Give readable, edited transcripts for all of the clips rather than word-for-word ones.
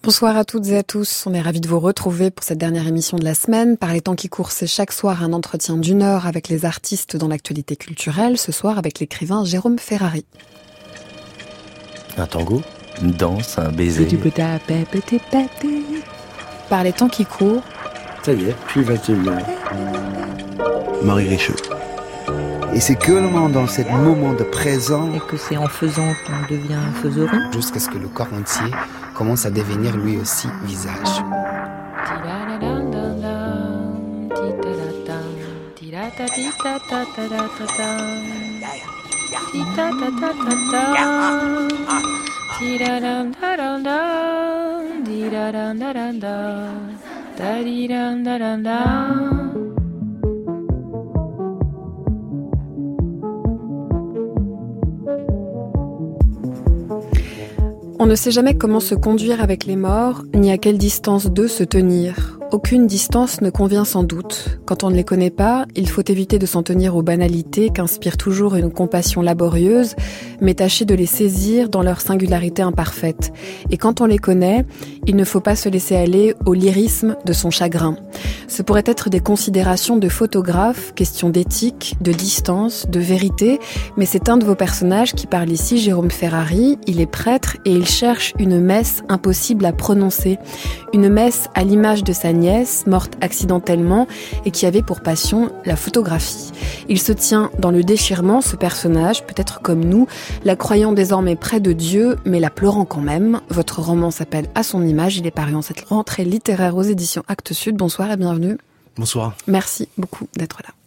Bonsoir à toutes et à tous, on est ravis de vous retrouver pour cette dernière émission de la semaine. Par les temps qui courent, c'est chaque soir un entretien d'1 heure avec les artistes dans l'actualité culturelle, ce soir avec l'écrivain Jérôme Ferrari. Un tango, une danse, un baiser. Par les temps qui courent... Ça y est, puis 21h. Marie Richeux. Et c'est que dans ce moment de présent... Et que c'est en faisant qu'on devient faiseron. Jusqu'à ce que le corps entier commence à devenir lui aussi visage. On ne sait jamais comment se conduire avec les morts, ni à quelle distance d'eux se tenir. Aucune distance ne convient sans doute. Quand on ne les connaît pas, il faut éviter de s'en tenir aux banalités qu'inspire toujours une compassion laborieuse, mais tâcher de les saisir dans leur singularité imparfaite. Et quand on les connaît, il ne faut pas se laisser aller au lyrisme de son chagrin. Ce pourrait être des considérations de photographe, question d'éthique, de distance, de vérité, mais c'est un de vos personnages qui parle ici, Jérôme Ferrari. Il est prêtre et il cherche une messe impossible à prononcer. Une messe à l'image de sa nièce, morte accidentellement et qui avait pour passion la photographie. Il se tient dans le déchirement, ce personnage, peut-être comme nous, la croyant désormais près de Dieu, mais la pleurant quand même. Votre roman s'appelle À son image, il est paru en cette rentrée littéraire aux éditions Actes Sud. Bonsoir et bienvenue. Bonsoir. Merci beaucoup d'être là.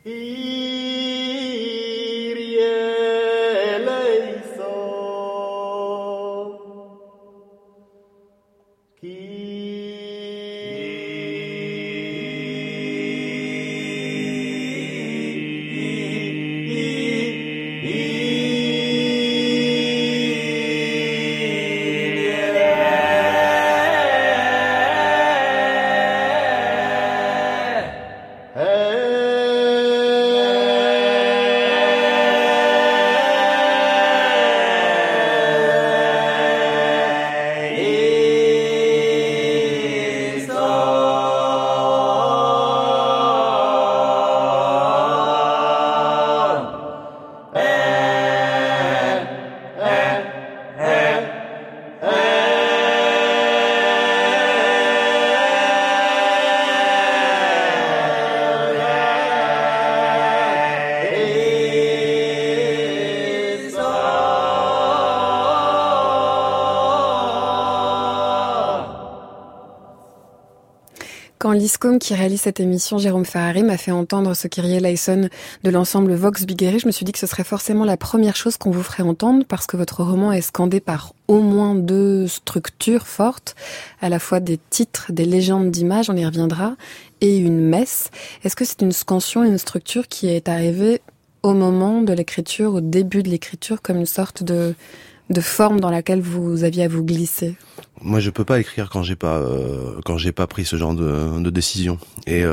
Quand l'ISCOM qui réalise cette émission, Jérôme Ferrari, m'a fait entendre ce Kyrie eleison de l'ensemble Vox Bigeri, je me suis dit que ce serait forcément la première chose qu'on vous ferait entendre parce que votre roman est scandé par au moins 2 structures fortes, à la fois des titres, des légendes d'images, on y reviendra, et une messe. Est-ce que c'est une scansion, une structure qui est arrivée au moment de l'écriture, au début de l'écriture, comme une sorte de forme dans laquelle vous aviez à vous glisser? Moi, je peux pas écrire quand j'ai pas pris ce genre de décision. Et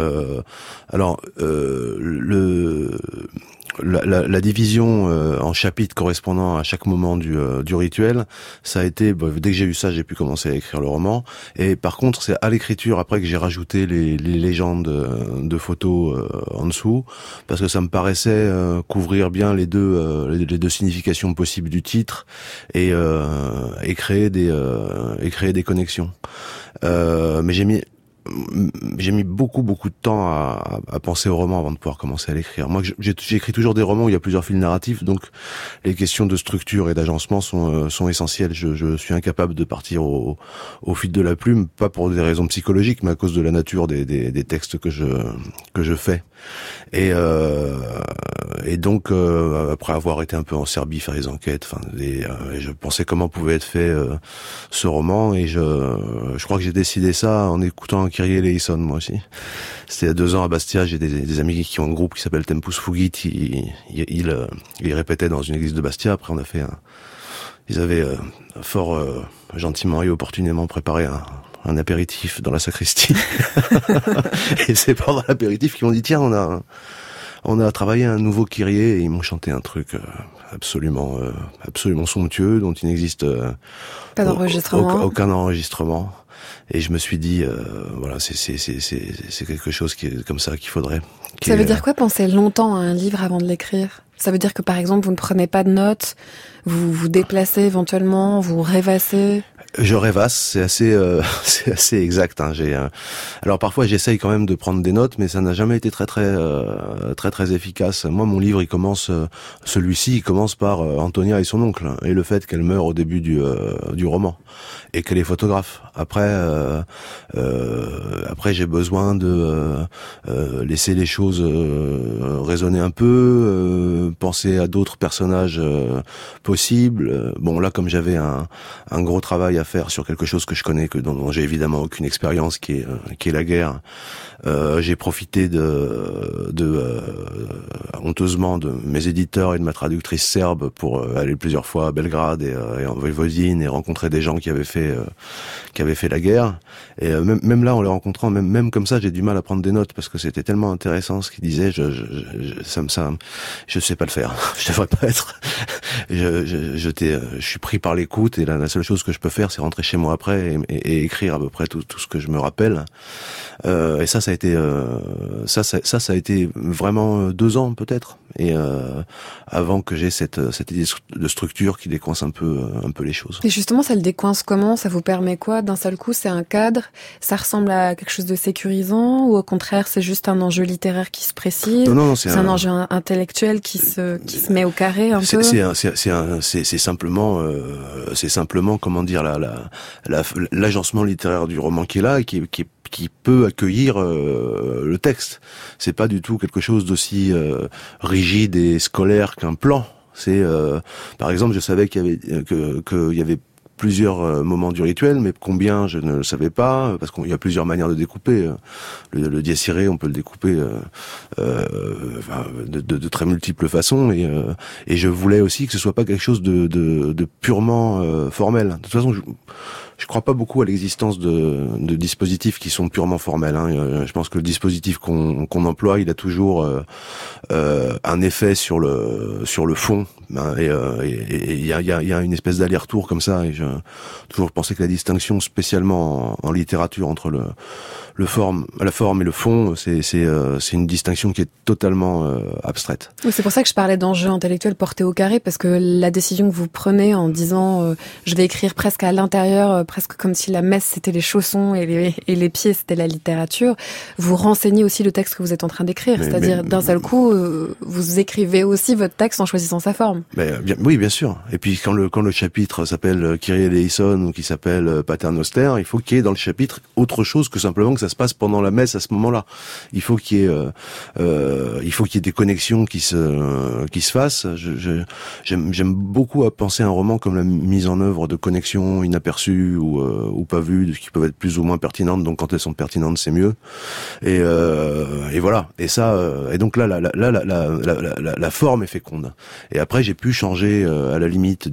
la division en chapitres correspondant à chaque moment du rituel, ça a été dès que j'ai eu ça, j'ai pu commencer à écrire le roman. Et par contre, c'est à l'écriture après que j'ai rajouté les légendes de photos en dessous, parce que ça me paraissait couvrir bien les deux significations possibles du titre et créer des connexions. Mais j'ai mis beaucoup de temps à penser au roman avant de pouvoir commencer à l'écrire. Moi, j'écris toujours des romans où il y a plusieurs fils narratifs, donc les questions de structure et d'agencement sont essentielles. Je suis incapable de partir au fil de la plume, pas pour des raisons psychologiques, mais à cause de la nature des textes que je fais. Et donc après avoir été un peu en Serbie faire des enquêtes, je pensais comment pouvait être fait ce roman, et je crois que j'ai décidé ça en écoutant Kyrie eleison, moi aussi. C'était il y a 2 ans à Bastia, j'ai des amis qui ont un groupe qui s'appelle Tempus Fugit, ils répétaient dans une église de Bastia. Après ils avaient fort gentiment et opportunément préparé un apéritif dans la sacristie. Et c'est pendant l'apéritif qu'ils m'ont dit, tiens, On a travaillé un nouveau Kyrie et ils m'ont chanté un truc absolument somptueux dont il n'existe pas d'enregistrement. Aucun enregistrement. Et je me suis dit, voilà, c'est quelque chose qui est comme ça qu'il faudrait. Ça veut dire quoi, penser longtemps à un livre avant de l'écrire? Ça veut dire que, par exemple, vous ne prenez pas de notes, vous vous déplacez éventuellement, vous rêvassez? Je rêvasse, c'est assez exact. Hein. Alors parfois j'essaye quand même de prendre des notes, mais ça n'a jamais été très efficace. Moi, mon livre, celui-ci, il commence par Antonia et son oncle et le fait qu'elle meurt au début du roman et qu'elle est photographe. Après, j'ai besoin de laisser les choses résonner un peu, penser à d'autres personnages possibles. Bon, là, comme j'avais un gros travail à faire sur quelque chose que je connais, dont j'ai évidemment aucune expérience, qui est la guerre. J'ai profité honteusement de mes éditeurs et de ma traductrice serbe pour aller plusieurs fois à Belgrade et en Voïvodine et rencontrer des gens qui avaient fait la guerre. Et même là, en les rencontrant, même comme ça, j'ai du mal à prendre des notes parce que c'était tellement intéressant ce qu'ils disaient. Je sais pas le faire. Je devrais pas être. Je suis pris par l'écoute et la seule chose que je peux faire, c'est rentrer chez moi après et écrire à peu près tout ce que je me rappelle. Et ça a été ça a été vraiment 2 ans peut-être. Et avant que j'ai cette idée de structure qui décoince un peu les choses. Et justement, ça le décoince comment? Ça vous permet quoi? D'un seul coup, c'est un cadre, ça ressemble à quelque chose de sécurisant, ou au contraire, c'est juste un enjeu littéraire qui se précise? Non, c'est un enjeu intellectuel qui se met au carré un peu. C'est simplement comment dire l'agencement littéraire du roman qui est là et qui peut accueillir le texte. C'est pas du tout quelque chose d'aussi rigide et scolaire qu'un plan. C'est par exemple, je savais qu'il y avait plusieurs moments du rituel, mais combien je ne le savais pas, parce qu'il y a plusieurs manières de découper. Le dies irae, on peut le découper de très multiples façons, et je voulais aussi que ce soit pas quelque chose de purement formel. De toute façon, je crois pas beaucoup à l'existence de dispositifs qui sont purement formels. Hein. Je pense que le dispositif qu'on emploie, il a toujours un effet sur le fond. Et il y a une espèce d'aller-retour comme ça. Et j'ai toujours pensé que la distinction, spécialement en littérature, entre la forme et le fond, c'est une distinction qui est totalement abstraite. C'est pour ça que je parlais d'enjeux intellectuels portés au carré, parce que la décision que vous prenez en disant je vais écrire presque à l'intérieur, presque comme si la messe c'était les chaussons et les pieds c'était la littérature, vous renseignez aussi le texte que vous êtes en train d'écrire. C'est-à-dire d'un seul coup, vous écrivez aussi votre texte en choisissant sa forme. Oui, bien sûr. Et puis quand le chapitre s'appelle Kyrie eleison ou qui s'appelle Pater Noster, il faut qu'il y ait dans le chapitre autre chose que simplement que ça se passe pendant la messe à ce moment-là. Il faut qu'il y ait des connexions qui se fassent. J'aime beaucoup à penser un roman comme la mise en œuvre de connexions inaperçues ou pas vues, qui peuvent être plus ou moins pertinentes. Donc quand elles sont pertinentes, c'est mieux. Et voilà. Et ça. Et donc là, la forme est féconde. Et après, j'ai pu changer à la limite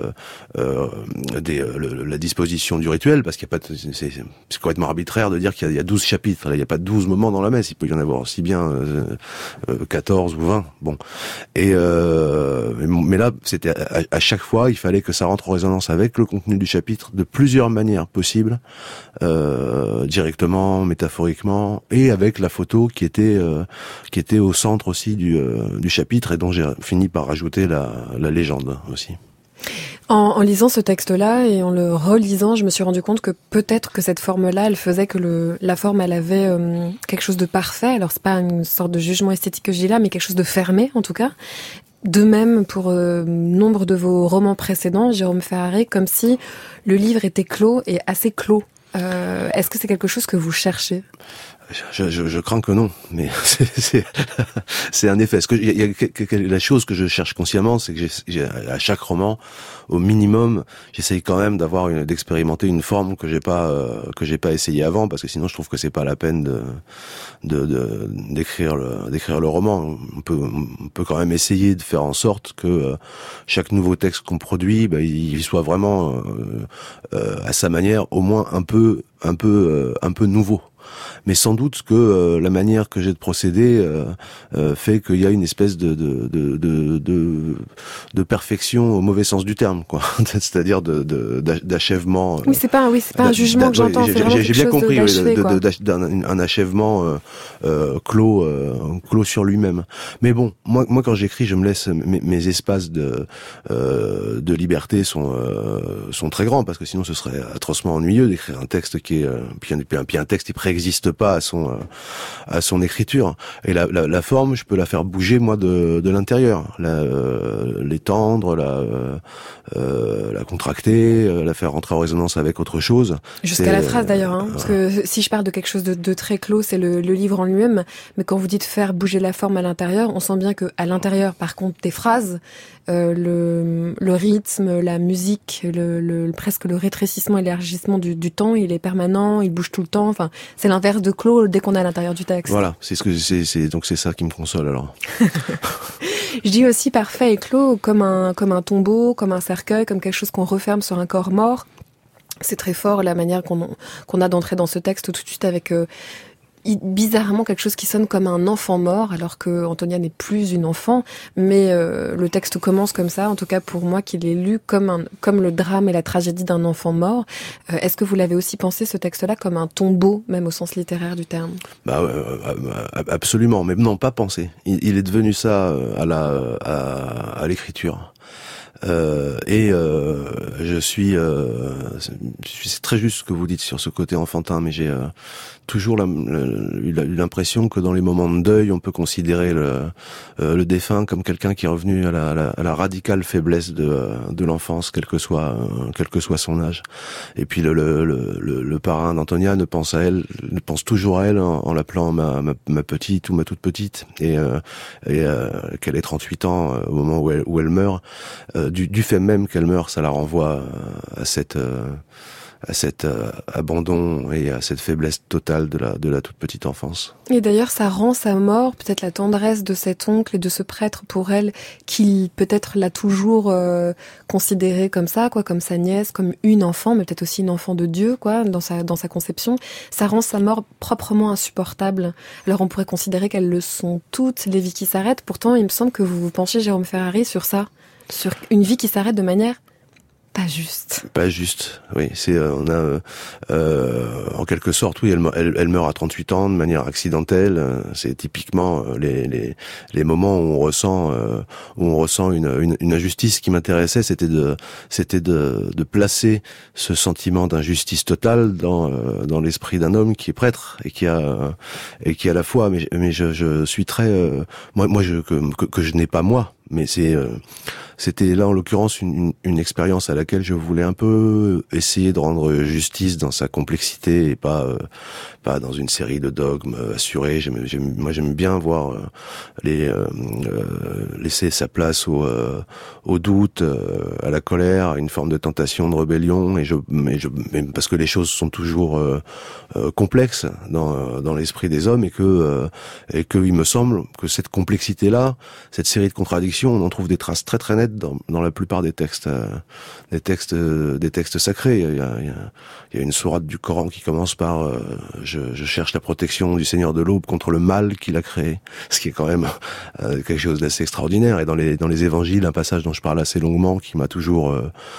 la disposition du rituel, parce qu'il y a pas, c'est complètement arbitraire de dire qu'il y a 12 chapitres. Là, il n'y a pas 12 moments dans la messe. Il peut y en avoir aussi bien 14 ou 20. Bon. Mais là, c'était à chaque fois, il fallait que ça rentre en résonance avec le contenu du chapitre de plusieurs manières possibles, directement, métaphoriquement, et avec la photo qui était au centre aussi du chapitre, et dont j'ai fini par rajouter la légende aussi. En lisant ce texte-là et en le relisant, je me suis rendu compte que peut-être que cette forme-là, elle faisait que la forme, elle avait quelque chose de parfait. Alors c'est pas une sorte de jugement esthétique que je dis là, mais quelque chose de fermé en tout cas. De même pour nombre de vos romans précédents, Jérôme Ferrari, comme si le livre était clos et assez clos. Est-ce que c'est quelque chose que vous cherchez ? Je crains que non, mais c'est un effet. La chose que je cherche consciemment, c'est que j'ai à chaque roman, au minimum, j'essaye quand même d'expérimenter une forme que j'ai pas essayé avant, parce que sinon je trouve que c'est pas la peine d'écrire le roman. On peut quand même essayer de faire en sorte que chaque nouveau texte qu'on produit, il soit vraiment à sa manière, au moins un peu nouveau. Mais sans doute que la manière que j'ai de procéder fait qu'il y a une espèce de perfection au mauvais sens du terme, quoi. C'est-à-dire d'achèvement. Oui, c'est pas un jugement que j'entends. J'ai bien compris, un achèvement clos sur lui-même. Mais bon, moi quand j'écris, je me laisse mes espaces de liberté sont très grands, parce que sinon ce serait atrocement ennuyeux d'écrire un texte qui est puis un texte qui préexiste pas à son écriture. Et la forme, je peux la faire bouger moi de l'intérieur, l'étendre, la contracter, la faire rentrer en résonance avec autre chose. Jusqu'à la phrase d'ailleurs, hein, parce que si je parle de quelque chose de très clos, c'est le livre en lui-même. Mais quand vous dites faire bouger la forme à l'intérieur, on sent bien que à l'intérieur, par contre, des phrases, le rythme, la musique, presque le rétrécissement et l'élargissement du temps, il est permanent, il bouge tout le temps. Enfin, c'est l'inverse de clos dès qu'on est à l'intérieur du texte. Voilà, donc c'est ça qui me console alors. Je dis aussi parfait et clos comme un tombeau, comme un cercueil, comme quelque chose qu'on referme sur un corps mort. C'est très fort la manière qu'on a d'entrer dans ce texte tout de suite avec bizarrement quelque chose qui sonne comme un enfant mort, alors que Antonia n'est plus une enfant, mais le texte commence comme ça, en tout cas pour moi qui l'ai lu comme le drame et la tragédie d'un enfant mort. Est-ce que vous l'avez aussi pensé, ce texte-là, comme un tombeau, même au sens littéraire du terme? Absolument, mais non, pas pensé. Il est devenu ça à l'écriture. C'est très juste ce que vous dites sur ce côté enfantin, mais j'ai toujours eu l'impression que dans les moments de deuil, on peut considérer le défunt comme quelqu'un qui est revenu à la radicale faiblesse de l'enfance, quel que soit son âge. Et puis le parrain d'Antonia ne pense toujours à elle en l'appelant ma petite ou ma toute petite, et qu'elle ait 38 ans au moment où elle meurt. Du fait même qu'elle meurt, ça la renvoie à cet abandon et à cette faiblesse totale de la toute petite enfance. Et d'ailleurs, ça rend sa mort, peut-être la tendresse de cet oncle et de ce prêtre pour elle, qui peut-être l'a toujours considérée comme ça, quoi, comme sa nièce, comme une enfant, mais peut-être aussi une enfant de Dieu, quoi, dans sa conception. Ça rend sa mort proprement insupportable. Alors on pourrait considérer qu'elles le sont toutes, les vies qui s'arrêtent. Pourtant, il me semble que vous vous penchez, Jérôme Ferrari, sur ça, sur une vie qui s'arrête de manière pas juste. Pas juste, oui. En quelque sorte, oui, elle meurt à 38 ans de manière accidentelle. C'est typiquement les moments où on ressent une injustice. Qui m'intéressait, c'était de placer ce sentiment d'injustice totale dans l'esprit d'un homme qui est prêtre et qui a la foi. Mais je suis très, que je n'ai pas moi. Mais c'était là en l'occurrence une expérience à laquelle je voulais un peu essayer de rendre justice dans sa complexité et pas dans une série de dogmes assurés. Moi j'aime bien voir laisser sa place au doute, à la colère, à une forme de tentation, de rébellion, mais parce que les choses sont toujours complexes dans l'esprit des hommes, et que il me semble que cette complexité là, cette série de contradictions, on en trouve des traces très très nettes dans la plupart des textes sacrés. Il y a une sourate du Coran qui commence par je cherche la protection du Seigneur de l'aube contre le mal qu'il a créé, ce qui est quand même quelque chose d'assez extraordinaire. Et dans les évangiles, un passage dont je parle assez longuement, qui m'a toujours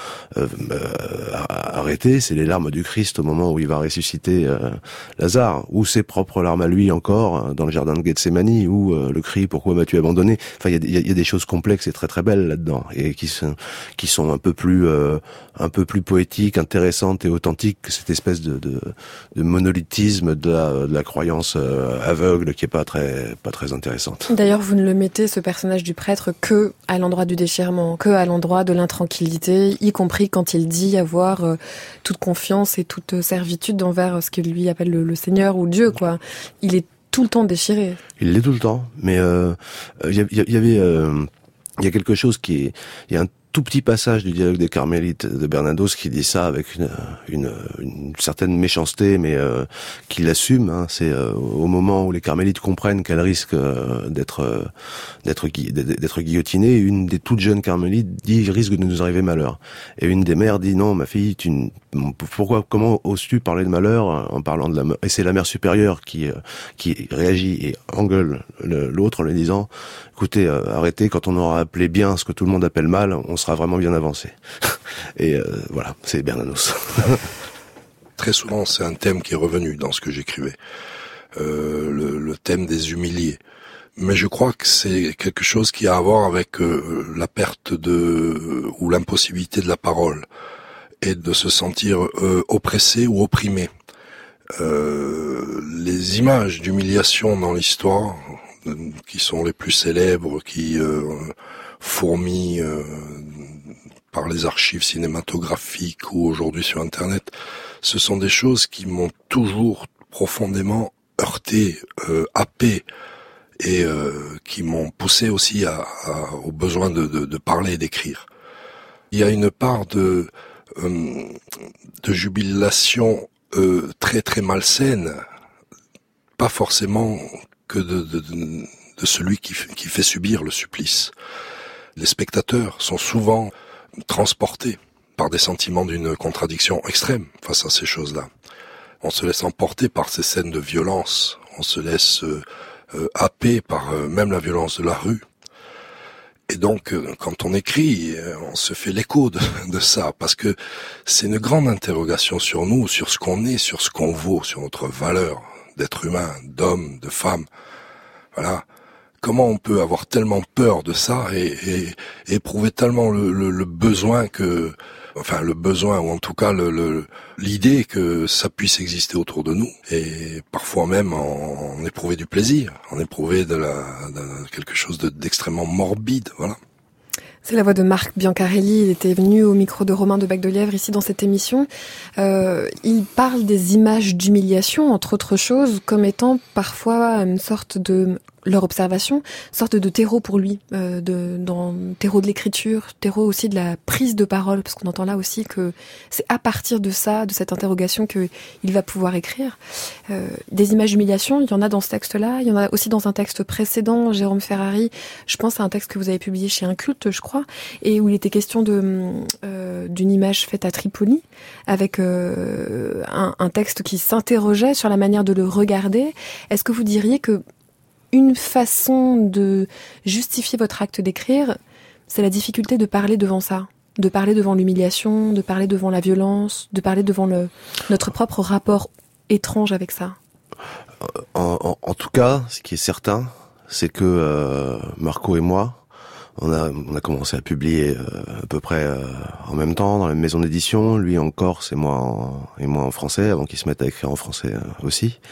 arrêté, c'est les larmes du Christ au moment où il va ressusciter Lazare, ou ses propres larmes à lui encore dans le jardin de Gethsémani, ou le cri pourquoi m'as-tu abandonné. Enfin, il y a des choses complexes et très très belles là-dedans, et qui sont un peu plus poétiques, intéressantes et authentiques que cette espèce de monolithisme de la croyance aveugle, qui est pas très intéressante. D'ailleurs, vous ne le mettez, ce personnage du prêtre, que à l'endroit du déchirement, que à l'endroit de l'intranquillité, y compris quand il dit avoir toute confiance et toute servitude envers ce qu'il lui appelle le Seigneur ou Dieu, quoi. Il est tout le temps déchiré. Il l'est tout le temps, mais il y a quelque chose il y a un tout petit passage du dialogue des Carmélites de Bernados qui dit ça avec une certaine méchanceté, mais qui l'assume. Hein. C'est au moment où les Carmélites comprennent qu'elles risquent d'être guillotinées, une des toutes jeunes Carmélites dit: il risque de nous arriver malheur. Et une des mères dit: non, ma fille, comment oses-tu parler de malheur en parlant de la mort? Et c'est la mère supérieure qui réagit et engueule l'autre en lui disant: écoutez, arrêtez, quand on aura appelé bien ce que tout le monde appelle mal, on sera vraiment bien avancé. Et voilà, c'est Bernanos. Très souvent, c'est un thème qui est revenu dans ce que j'écrivais. Le thème des humiliés. Mais je crois que c'est quelque chose qui a à voir avec la perte ou l'impossibilité de la parole et de se sentir oppressé ou opprimé. Les images d'humiliation dans l'histoire, qui sont les plus célèbres, qui fourmillent par les archives cinématographiques ou aujourd'hui sur Internet, ce sont des choses qui m'ont toujours profondément heurté, happé, et qui m'ont poussé aussi au besoin de parler et d'écrire. Il y a une part de jubilation très très malsaine, pas forcément que de celui qui fait subir le supplice. Les spectateurs sont souvent transportés par des sentiments d'une contradiction extrême face à ces choses-là. On se laisse emporter par ces scènes de violence, on se laisse happer par même la violence de la rue. Et donc, quand on écrit, on se fait l'écho de ça, parce que c'est une grande interrogation sur nous, sur ce qu'on est, sur ce qu'on vaut, sur notre valeur d'être humain, d'homme, de femme. Voilà. Comment on peut avoir tellement peur de ça et éprouver tellement le besoin le besoin, ou en tout cas l'idée que ça puisse exister autour de nous, et parfois même en éprouver du plaisir, en éprouver quelque chose d'extrêmement morbide, voilà. C'est la voix de Marc Biancarelli. Il était venu au micro de Romain de Bac-de-Lièvre ici dans cette émission. Il parle des images d'humiliation, entre autres choses, comme étant parfois une sorte de leur observation, sorte de terreau pour lui, terreau de l'écriture, terreau aussi de la prise de parole, parce qu'on entend là aussi que c'est à partir de ça, de cette interrogation, que il va pouvoir écrire. Des images d'humiliation, il y en a dans ce texte-là, il y en a aussi dans un texte précédent, Jérôme Ferrari, je pense à un texte que vous avez publié chez Inculte, je crois, et où il était question d'une image faite à Tripoli, avec un texte qui s'interrogeait sur la manière de le regarder. Est-ce que vous diriez que une façon de justifier votre acte d'écrire, c'est la difficulté de parler devant ça, de parler devant l'humiliation, de parler devant la violence, de parler devant notre propre rapport étrange avec ça? En tout cas, ce qui est certain, c'est que Marco et moi, on a commencé à publier à peu près en même temps dans la même maison d'édition, lui en corse et moi en français, avant qu'il se mette à écrire en français aussi.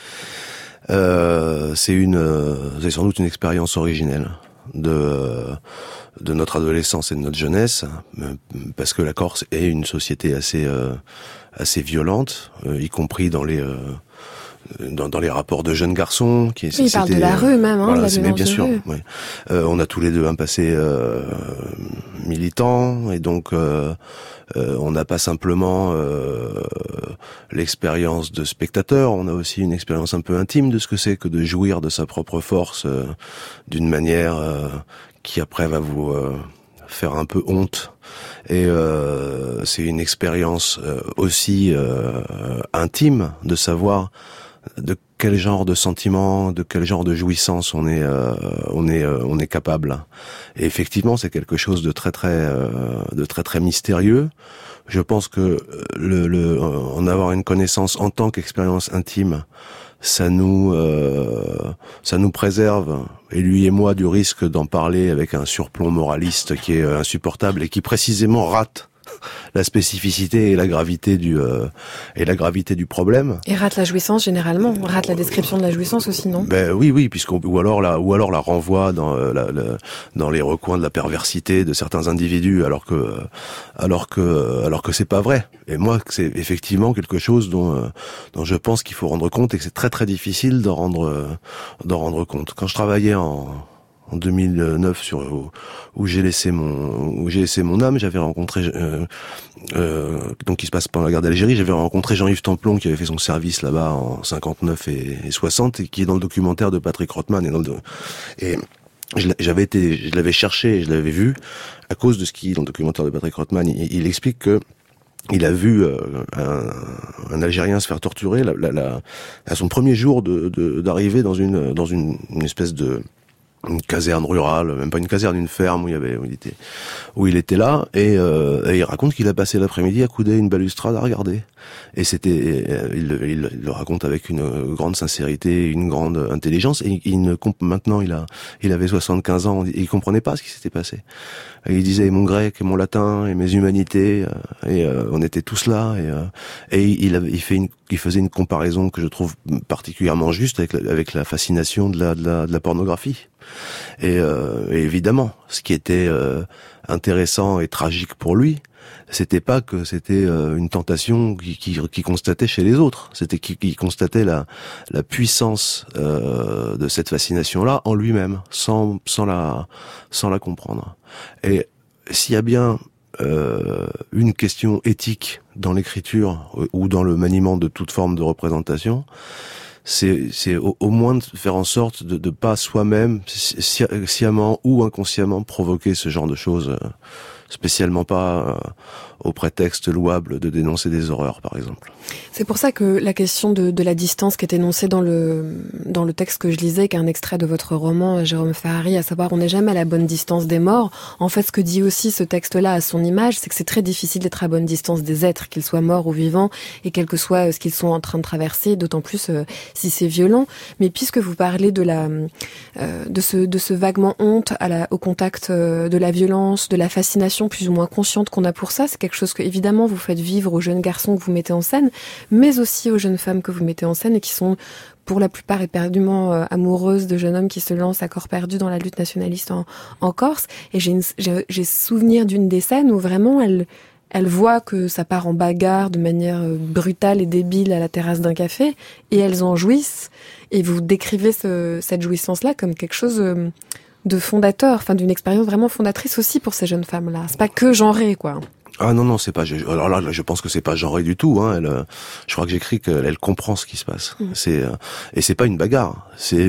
C'est sans doute une expérience originelle de notre adolescence et de notre jeunesse, parce que la Corse est une société assez violente, y compris dans les rapports de jeunes garçons. Il parle de la rue même, voilà, de la violence bien de sûr. rue. Ouais. On a tous les deux un passé militant, et donc on n'a pas simplement l'expérience de spectateur, on a aussi une expérience un peu intime de ce que c'est que de jouir de sa propre force d'une manière qui après va vous faire un peu honte. Et c'est une expérience aussi intime de savoir de quel genre de sentiment, de quel genre de jouissance on est capable. Et effectivement, c'est quelque chose de très très mystérieux. Je pense que en avoir une connaissance en tant qu'expérience intime, ça nous préserve, et lui et moi, du risque d'en parler avec un surplomb moraliste qui est insupportable et qui précisément rate la spécificité et la gravité du problème. Et rate la jouissance généralement, rate la description de la jouissance aussi, non? Ben oui, ou alors la renvoie dans les recoins de la perversité de certains individus, alors que c'est pas vrai. Et moi, c'est effectivement quelque chose dont je pense qu'il faut rendre compte, et que c'est très très difficile d'en rendre compte. Quand je travaillais en en 2009 où j'ai laissé mon âme. J'avais rencontré donc qui se passe pendant la guerre d'Algérie. J'avais rencontré Jean-Yves Templon qui avait fait son service là-bas en 59 et 60 et qui est dans le documentaire de Patrick Rothman et je l'avais cherché et je l'avais vu à cause de ce qui dans le documentaire de Patrick Rothman. Il explique que il a vu un Algérien se faire torturer à son premier jour d'arrivée dans une espèce de une caserne rurale, même pas une caserne, une ferme où il était là et il raconte qu'il a passé l'après-midi à couder une balustrade à regarder. Et il le raconte avec une grande sincérité, une grande intelligence et maintenant il avait 75 ans, il comprenait pas ce qui s'était passé. Et il disait mon grec et mon latin et mes humanités et on était tous là et il faisait une comparaison que je trouve particulièrement juste avec la fascination de la pornographie. Et évidemment, ce qui était intéressant et tragique pour lui, c'était pas que c'était une tentation qui constatait chez les autres, c'était qu'il constatait la puissance de cette fascination-là en lui-même, sans la comprendre. Et s'il y a bien une question éthique dans l'écriture ou dans le maniement de toute forme de représentation, c'est au moins de faire en sorte de pas soi-même sciemment ou inconsciemment provoquer ce genre de choses, spécialement pas au prétexte louable de dénoncer des horreurs, par exemple. C'est pour ça que la question de la distance qui est énoncée dans le texte que je lisais, qui est un extrait de votre roman, Jérôme Ferrari, à savoir on n'est jamais à la bonne distance des morts. En fait, ce que dit aussi ce texte-là à son image, c'est que c'est très difficile d'être à bonne distance des êtres, qu'ils soient morts ou vivants, et quel que soit ce qu'ils sont en train de traverser, d'autant plus si c'est violent. Mais puisque vous parlez de ce vaguement honte au contact de la violence, de la fascination plus ou moins consciente qu'on a pour ça, c'est quelque chose que évidemment vous faites vivre aux jeunes garçons que vous mettez en scène, mais aussi aux jeunes femmes que vous mettez en scène et qui sont pour la plupart éperdument amoureuses de jeunes hommes qui se lancent à corps perdu dans la lutte nationaliste en Corse. Et j'ai souvenir d'une des scènes où vraiment elle voit que ça part en bagarre de manière brutale et débile à la terrasse d'un café, et elles en jouissent. Et vous décrivez cette jouissance-là comme quelque chose de fondateur, enfin d'une expérience vraiment fondatrice aussi pour ces jeunes femmes-là. C'est pas que genré, quoi. Ah non, c'est pas. Alors là, je pense que c'est pas genré du tout. Hein. Je crois que j'écris qu'elle comprend ce qui se passe. Et c'est pas une bagarre. C'est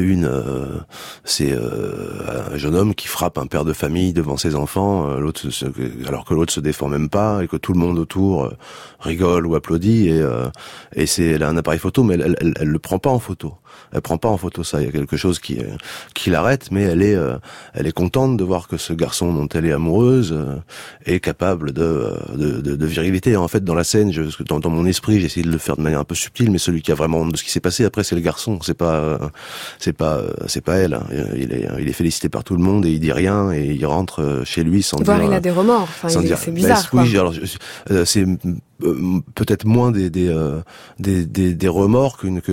un jeune homme qui frappe un père de famille devant ses enfants, alors que l'autre se défend même pas et que tout le monde autour rigole ou applaudit. Et elle a un appareil photo, mais elle le prend pas en photo. Elle prend pas en photo ça. Il y a quelque chose qui l'arrête, mais elle est contente de voir que ce garçon dont elle est amoureuse est capable de virilité. En fait, dans la scène, dans mon esprit, j'ai essayé de le faire de manière un peu subtile, mais celui qui a vraiment honte de ce qui s'est passé après, c'est le garçon. C'est pas elle. Hein. Il est félicité par tout le monde et il dit rien et il rentre chez lui sans dire. Il a des remords. Enfin, c'est bizarre. Oui, alors c'est peut-être moins des remords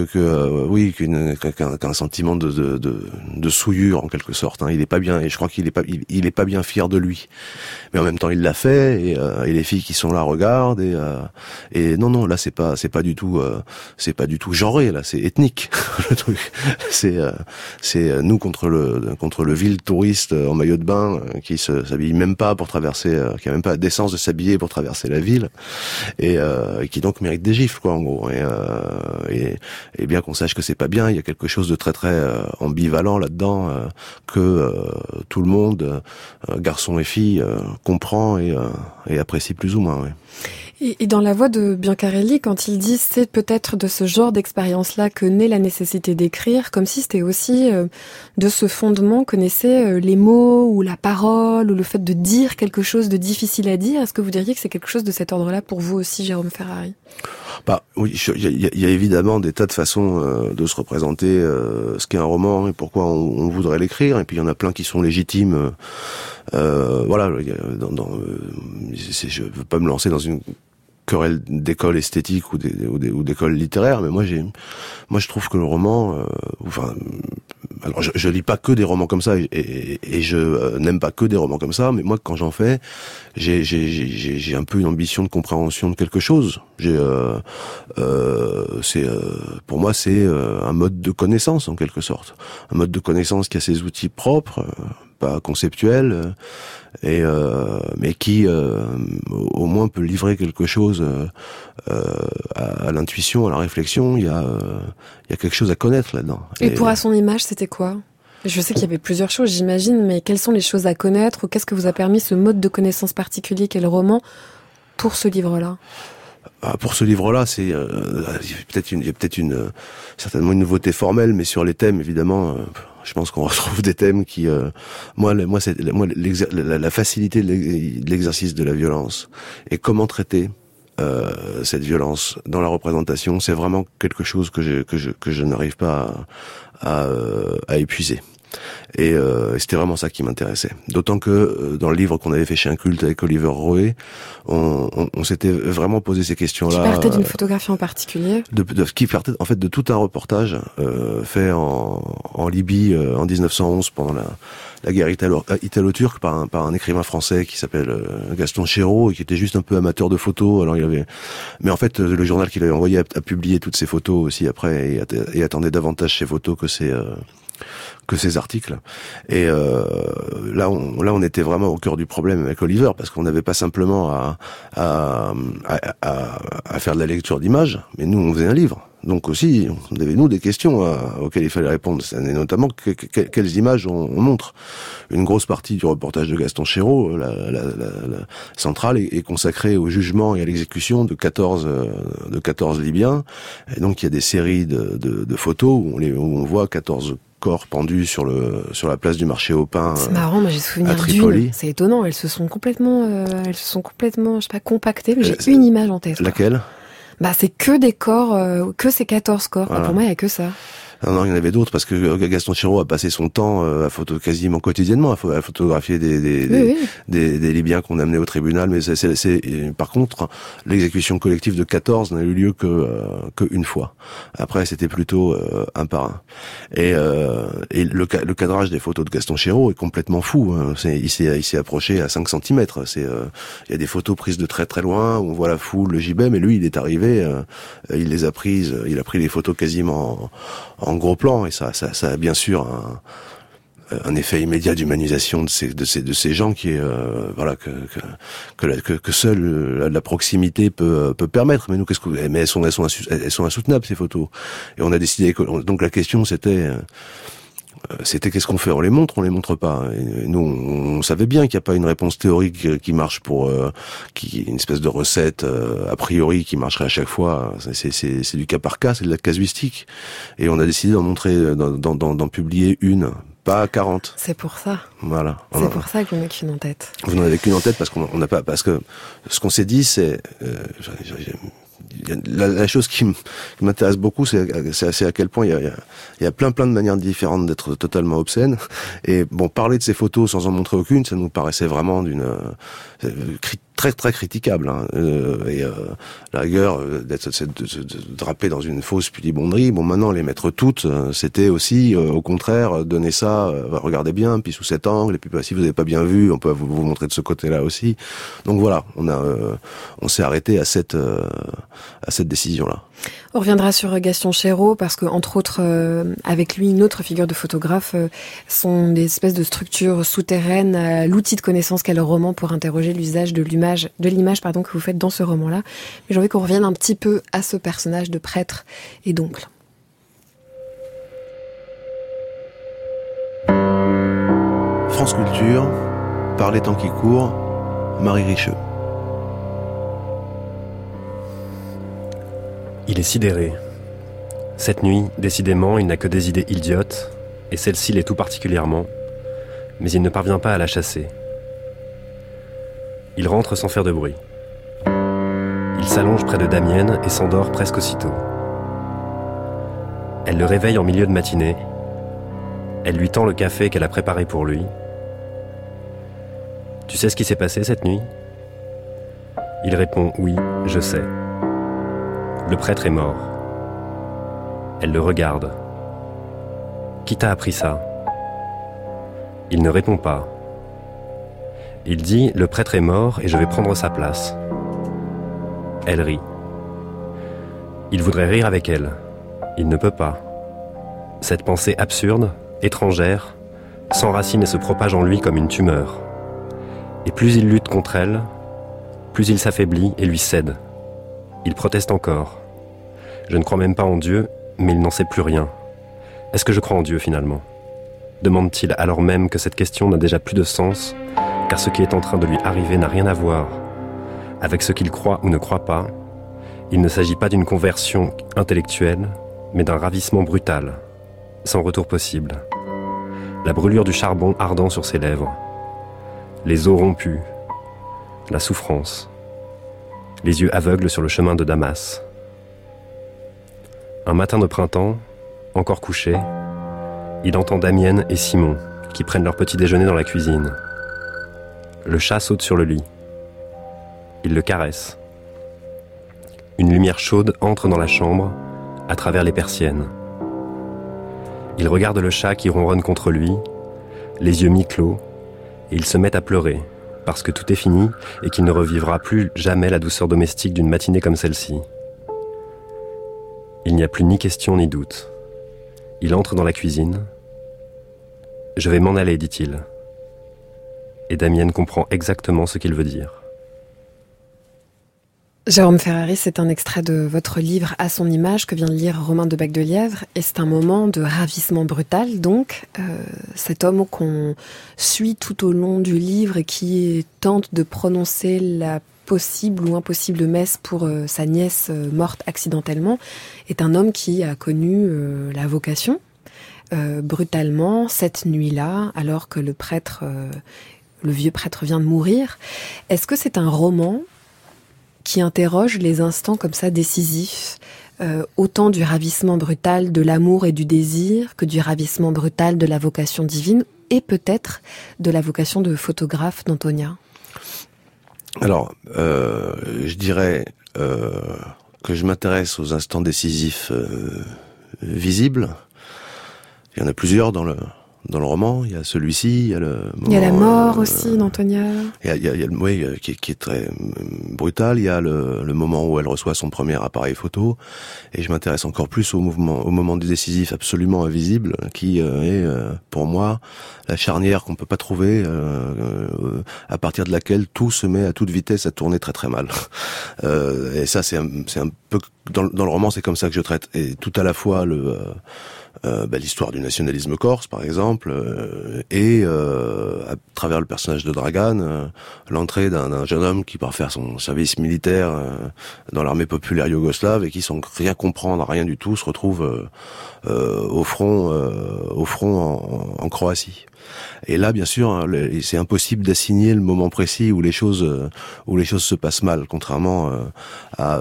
qu'un sentiment de souillure en quelque sorte. Hein. Il est pas bien et je crois qu'il est pas bien fier de lui. Mais en même temps, il l'a fait et les filles qui sont là regardent et non là c'est pas du tout genré là, c'est ethnique le truc. C'est nous contre le vil touriste en maillot de bain qui s'habille même pas pour traverser, qui a même pas la décence de s'habiller pour traverser la ville. Et qui donc mérite des gifles quoi en gros et bien qu'on sache que c'est pas bien, il y a quelque chose de très très ambivalent là-dedans que tout le monde, garçons et filles, comprend et apprécie plus ou moins. Ouais. Et dans la voix de Biancarelli, quand il dit c'est peut-être de ce genre d'expérience-là que naît la nécessité d'écrire, comme si c'était aussi de ce fondement que naissaient les mots ou la parole ou le fait de dire quelque chose de difficile à dire. Est-ce que vous diriez que c'est quelque chose de cet ordre-là pour vous aussi, Jérôme Ferrari ? Oui, il y a évidemment des tas de façons de se représenter ce qu'est un roman et pourquoi on voudrait l'écrire. Et puis il y en a plein qui sont légitimes. Voilà, je veux pas me lancer dans une querelle d'école esthétique ou d'école littéraire, mais moi je trouve que le roman, alors je lis pas que des romans comme ça et je n'aime pas que des romans comme ça, mais moi quand j'en fais, j'ai un peu une ambition de compréhension de quelque chose. Pour moi c'est un mode de connaissance en quelque sorte, un mode de connaissance qui a ses outils propres, pas conceptuels, mais qui au moins peut livrer quelque chose à l'intuition, à la réflexion. Il y a quelque chose à connaître là-dedans. Et pour À son image, c'était quoi ? Je sais qu'il y avait plusieurs choses, j'imagine, mais quelles sont les choses à connaître ou qu'est-ce que vous a permis ce mode de connaissance particulier qu'est le roman pour ce livre-là ? Pour ce livre-là, c'est certainement une nouveauté formelle, mais sur les thèmes, évidemment, je pense qu'on retrouve des thèmes qui, la facilité de l'exercice de la violence et comment traiter cette violence dans la représentation, c'est vraiment quelque chose que je n'arrive pas à épuiser. Et c'était vraiment ça qui m'intéressait. D'autant que dans le livre qu'on avait fait chez Inculte avec Oliver Roé, on s'était vraiment posé ces questions-là. Qui partait d'une photographie en particulier ? Qui partait en fait de tout un reportage fait en Libye en 1911 pendant la guerre italo-turque par un écrivain français qui s'appelle Gaston Chéreau et qui était juste un peu amateur de photos. Alors mais en fait le journal qu'il avait envoyé a publié toutes ces photos aussi après et attendait davantage ces photos que ces articles. Et là on était vraiment au cœur du problème avec Oliver, parce qu'on n'avait pas simplement à faire de la lecture d'images, mais nous on faisait un livre. Donc aussi, on avait nous des questions auxquelles il fallait répondre, et notamment quelles images on montre. Une grosse partie du reportage de Gaston Chéreau, la centrale, est consacrée au jugement et à l'exécution de 14 Libyens. Et donc il y a des séries de photos où on voit 14 corps pendus sur la place du marché au pain. C'est marrant, moi j'ai souvenir d'une. C'est étonnant, elles se sont complètement, je sais pas, compactées, mais j'ai une image en tête. Laquelle ? C'est que des corps, que ces 14 corps. Voilà. Pour moi, il y a que ça. Non, il y en avait d'autres, parce que Gaston Chéreau a passé son temps quasiment quotidiennement à photographier des Libyens qu'on amenait au tribunal, mais par contre, l'exécution collective de 14 n'a eu lieu que une fois. Après, c'était plutôt un par un. Et le cadrage des photos de Gaston Chéreau est complètement fou. Hein. Il s'est approché à 5 cm. Il y a des photos prises de très très loin où on voit la foule, le gibet, mais lui, il est arrivé, il les a prises, il a pris les photos quasiment en gros plan, et ça a bien sûr un effet immédiat d'humanisation de ces gens qui est que seule la proximité peut permettre. Mais nous, mais elles sont insoutenables, ces photos. Et on a décidé donc la question c'était qu'est-ce qu'on fait ? On les montre pas. Et nous, on savait bien qu'il n'y a pas une réponse théorique qui marche une espèce de recette a priori qui marcherait à chaque fois. C'est du cas par cas, c'est de la casuistique. Et on a décidé d'en montrer, d'en publier une, pas 40. C'est pour ça. Voilà. C'est pour ça que vous n'en avez qu'une en tête. Vous n'en avez qu'une en tête parce que ce qu'on s'est dit, c'est la chose qui m'intéresse beaucoup, c'est à quel point il y a plein de manières différentes d'être totalement obscène. Et bon, parler de ces photos sans en montrer aucune, ça nous paraissait vraiment très très critiquable. Hein. La rigueur de draper dans une fausse pudibonderie. Bon, maintenant les mettre toutes, c'était aussi au contraire donner ça. Regardez bien, puis sous cet angle. Et puis si vous n'avez pas bien vu, on peut vous montrer de ce côté-là aussi. Donc voilà, on s'est arrêté à cette décision-là. On reviendra sur Gaston Chéreau parce que, entre autres, avec lui, une autre figure de photographe sont des espèces de structures souterraines, l'outil de connaissance qu'est le roman pour interroger l'usage de l'image que vous faites dans ce roman-là. Mais j'ai envie qu'on revienne un petit peu à ce personnage de prêtre et d'oncle. France Culture, par les temps qui courent, Marie Richeux. Il est sidéré. Cette nuit, décidément, il n'a que des idées idiotes, et celle-ci l'est tout particulièrement, mais il ne parvient pas à la chasser. Il rentre sans faire de bruit. Il s'allonge près de Damienne et s'endort presque aussitôt. Elle le réveille en milieu de matinée. Elle lui tend le café qu'elle a préparé pour lui. « Tu sais ce qui s'est passé cette nuit ?» Il répond « Oui, je sais. » Le prêtre est mort. Elle le regarde. Qui t'a appris ça ? Il ne répond pas. Il dit « Le prêtre est mort et je vais prendre sa place ». Elle rit. Il voudrait rire avec elle. Il ne peut pas. Cette pensée absurde, étrangère, s'enracine et se propage en lui comme une tumeur. Et plus il lutte contre elle, plus il s'affaiblit et lui cède. Il proteste encore. Je ne crois même pas en Dieu, mais il n'en sait plus rien. Est-ce que je crois en Dieu finalement ? Demande-t-il alors même que cette question n'a déjà plus de sens, car ce qui est en train de lui arriver n'a rien à voir avec ce qu'il croit ou ne croit pas. Il ne s'agit pas d'une conversion intellectuelle, mais d'un ravissement brutal, sans retour possible. La brûlure du charbon ardent sur ses lèvres, les os rompus, la souffrance, les yeux aveugles sur le chemin de Damas. Un matin de printemps, encore couché, il entend Damienne et Simon qui prennent leur petit déjeuner dans la cuisine. Le chat saute sur le lit. Il le caresse. Une lumière chaude entre dans la chambre à travers les persiennes. Il regarde le chat qui ronronne contre lui, les yeux mi-clos, et il se met à pleurer parce que tout est fini et qu'il ne revivra plus jamais la douceur domestique d'une matinée comme celle-ci. Il n'y a plus ni question ni doute. Il entre dans la cuisine. « Je vais m'en aller, dit-il. » Et Damienne comprend exactement ce qu'il veut dire. Jérôme Ferrari, c'est un extrait de votre livre « À son image » que vient de lire Romain de Becdelièvre, et c'est un moment de ravissement brutal, donc cet homme qu'on suit tout au long du livre et qui tente de prononcer la possible ou impossible messe pour sa nièce morte accidentellement, est un homme qui a connu la vocation brutalement cette nuit-là, alors que le vieux prêtre vient de mourir. Est-ce que c'est un roman qui interroge les instants comme ça décisifs, autant du ravissement brutal de l'amour et du désir que du ravissement brutal de la vocation divine et peut-être de la vocation de photographe d'Antonia? Alors, je dirais que je m'intéresse aux instants décisifs visibles. Il y en a plusieurs dans le roman. Il y a celui-ci, il y a le moment, il y a la mort aussi d'Antonia. Il y a le qui est très brutal. Il y a le moment où elle reçoit son premier appareil photo. Et je m'intéresse encore plus au moment décisif absolument invisible, qui est pour moi la charnière qu'on peut pas trouver, à partir de laquelle tout se met à toute vitesse à tourner très très mal. Et ça c'est un peu dans le roman, c'est comme ça que je traite. Et tout à la fois l'histoire du nationalisme corse, par exemple, et à travers le personnage de Dragan, l'entrée d'un jeune homme qui part faire son service militaire dans l'armée populaire yougoslave et qui, sans rien comprendre, rien du tout, se retrouve au front en Croatie. Et là, bien sûr, c'est impossible d'assigner le moment précis où les choses se passent mal, contrairement à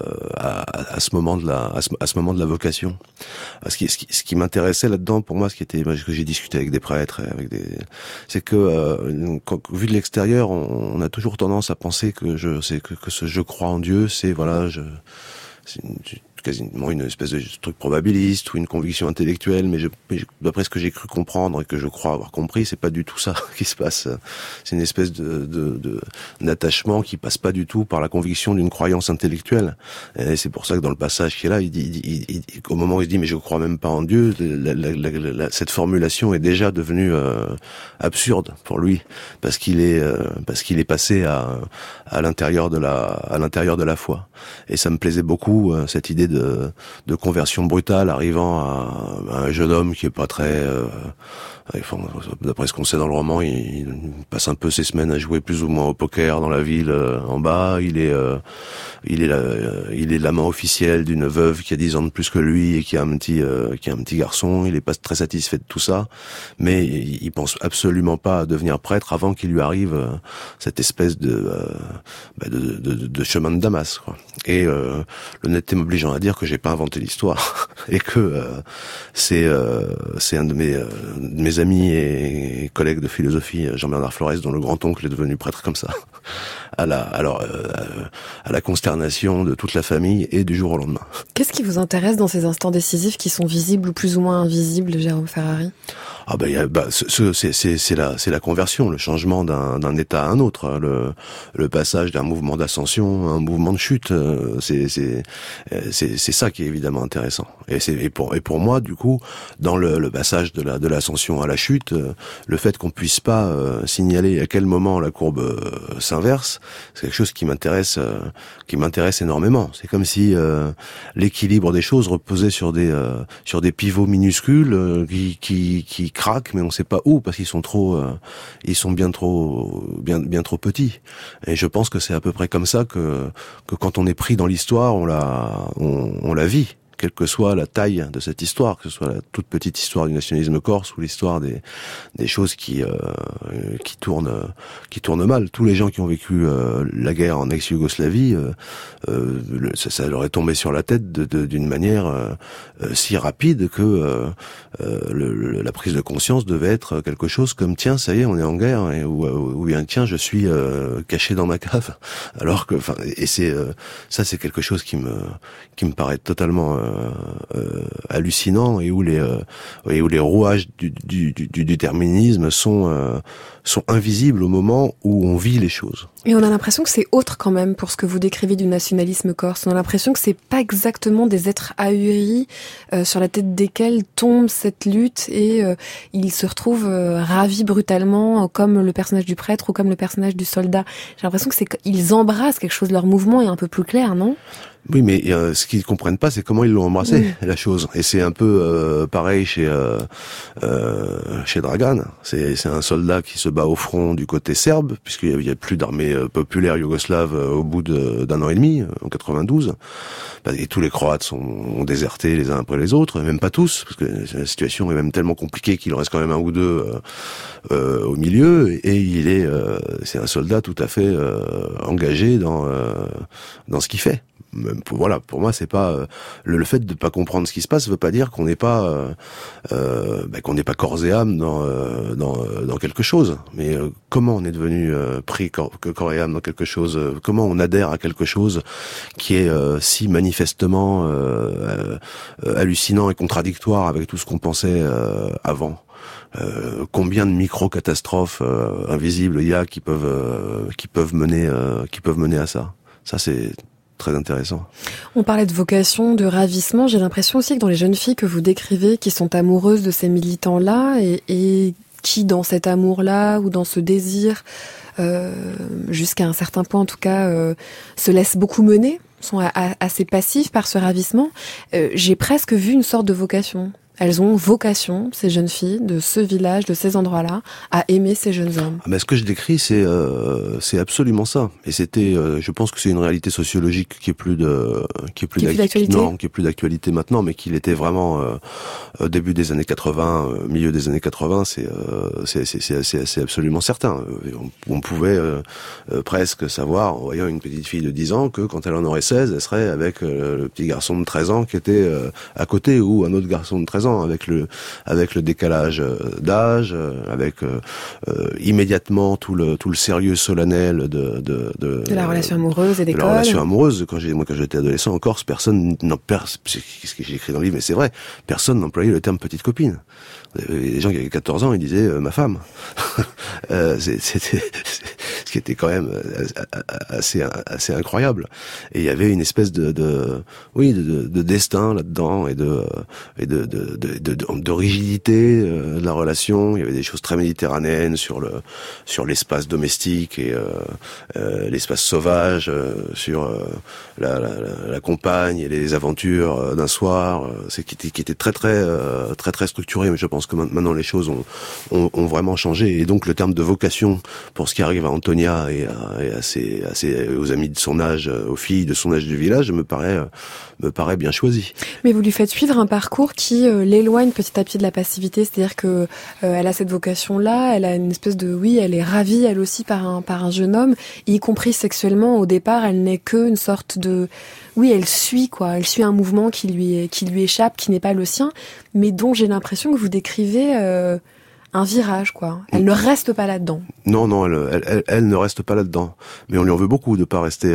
ce moment de la vocation. Ce qui m'intéressait là-dedans, pour moi, que j'ai discuté avec des prêtres, c'est que vu de l'extérieur, on a toujours tendance à penser que je crois en Dieu, c'est quasiment une espèce de truc probabiliste ou une conviction intellectuelle, mais d'après ce que j'ai cru comprendre et que je crois avoir compris, c'est pas du tout ça qui se passe. C'est une espèce d'attachement qui passe pas du tout par la conviction d'une croyance intellectuelle. Et c'est pour ça que dans le passage qui est là, il dit au moment où il dit mais je crois même pas en Dieu, cette formulation est déjà devenue absurde pour lui, parce qu'il est passé à l'intérieur de la foi. Et ça me plaisait beaucoup, cette idée de conversion brutale arrivant à un jeune homme qui est pas très d'après ce qu'on sait dans le roman, il passe un peu ses semaines à jouer plus ou moins au poker dans la ville en bas. Il est l'amant officiel d'une veuve qui a 10 ans de plus que lui et qui a un petit garçon. Il est pas très satisfait de tout ça, mais il pense absolument pas à devenir prêtre avant qu'il lui arrive cette espèce de chemin de Damas, quoi. Et l'honnêteté m'obligeant dire que j'ai pas inventé l'histoire et que c'est un de mes amis et collègues de philosophie, Jean-Bernard Flores, dont le grand-oncle est devenu prêtre comme ça, à la consternation de toute la famille et du jour au lendemain. Qu'est-ce qui vous intéresse dans ces instants décisifs qui sont visibles ou plus ou moins invisibles, Jérôme Ferrari? C'est la conversion, le changement d'un état à un autre, hein, le passage d'un mouvement d'ascension à un mouvement de chute. C'est ça qui est évidemment intéressant. Et pour moi, du coup, dans le passage de l'ascension à la chute, le fait qu'on puisse pas signaler à quel moment la courbe s'inverse, c'est quelque chose qui m'intéresse énormément. C'est comme si l'équilibre des choses reposait sur des pivots minuscules qui craquent, mais on sait pas où parce qu'ils sont bien trop petits. Et je pense que c'est à peu près comme ça que quand on est pris dans l'histoire, on la vit, quelle que soit la taille de cette histoire, que ce soit la toute petite histoire du nationalisme corse ou l'histoire des choses qui tournent mal. Tous les gens qui ont vécu la guerre en ex-Yougoslavie, ça leur est tombé sur la tête d'une manière si rapide que la prise de conscience devait être quelque chose comme tiens, ça y est, on est en guerre, ou bien tiens, je suis caché dans ma cave. Alors que, c'est quelque chose qui me paraît totalement hallucinant et où les rouages du déterminisme sont invisibles au moment où on vit les choses. Et on a l'impression que c'est autre quand même pour ce que vous décrivez du nationalisme corse. On a l'impression que c'est pas exactement des êtres ahuris sur la tête desquels tombe cette lutte et ils se retrouvent ravis brutalement comme le personnage du prêtre ou comme le personnage du soldat. J'ai l'impression que ils embrassent quelque chose, leur mouvement est un peu plus clair, non ? Oui, mais ce qu'ils comprennent pas, c'est comment ils l'ont embrassé, la chose. Et c'est un peu pareil chez Dragan. C'est un soldat qui se bat au front du côté serbe, puisqu'il y a plus d'armée populaire yougoslave au bout d'un an et demi, en 92. Et tous les Croates ont déserté les uns après les autres, même pas tous, parce que la situation est même tellement compliquée qu'il en reste quand même un ou deux au milieu. Et c'est un soldat tout à fait engagé dans ce qu'il fait. Pour moi, c'est pas le fait de pas comprendre ce qui se passe veut pas dire qu'on n'est pas corps et âme dans quelque chose. Mais comment on est devenu pris corps et âme dans quelque chose, comment on adhère à quelque chose qui est si manifestement hallucinant et contradictoire avec tout ce qu'on pensait avant. Combien de micro-catastrophes invisibles il y a qui peuvent mener à ça. Ça, c'est très intéressant. On parlait de vocation, de ravissement. J'ai l'impression aussi que dans les jeunes filles que vous décrivez, qui sont amoureuses de ces militants-là et qui, dans cet amour-là ou dans ce désir, jusqu'à un certain point en tout cas, se laissent beaucoup mener, sont assez passifs par ce ravissement, j'ai presque vu une sorte de vocation. Elles ont vocation, ces jeunes filles, de ce village, de ces endroits-là, à aimer ces jeunes hommes. Mais ce que je décris, c'est absolument ça. Et c'était, je pense que c'est une réalité sociologique qui est plus d'actualité. Non, qui est plus d'actualité maintenant, mais qu'il était vraiment début des années 80, milieu des années 80. C'est absolument certain. On pouvait presque savoir, en voyant une petite fille de 10 ans, que quand elle en aurait 16, elle serait avec le petit garçon de 13 ans qui était à côté, ou un autre garçon de 13 ans, avec le décalage d'âge, avec immédiatement tout le sérieux solennel de la relation amoureuse et d'école. De la relation amoureuse. Quand j'étais adolescent en Corse, c'est ce que j'ai écrit dans le livre, mais c'est vrai, personne n'employait le terme petite copine. Les gens qui avaient 14 ans, ils disaient ma femme. C'était ce qui était quand même assez incroyable. Et il y avait une espèce de destin là-dedans et de rigidité de la relation. Il y avait des choses très méditerranéennes sur l'espace domestique et l'espace sauvage, sur la campagne et les aventures d'un soir. Qui était très structuré, mais je pense que maintenant les choses ont vraiment changé, et donc le terme de vocation pour ce qui arrive à Antonia Antonia et aux amis de son âge, aux filles de son âge du village, me paraît bien choisi. Mais vous lui faites suivre un parcours qui l'éloigne petit à petit de la passivité, c'est-à-dire que elle a cette vocation-là, elle a une espèce de elle est ravie elle aussi par un jeune homme, y compris sexuellement. Au départ, elle n'est qu'une sorte de elle suit un mouvement qui lui échappe, qui n'est pas le sien, mais dont j'ai l'impression que vous décrivez un virage, quoi. Elle ne reste pas là-dedans. Non, elle ne reste pas là-dedans. Mais on lui en veut beaucoup de pas rester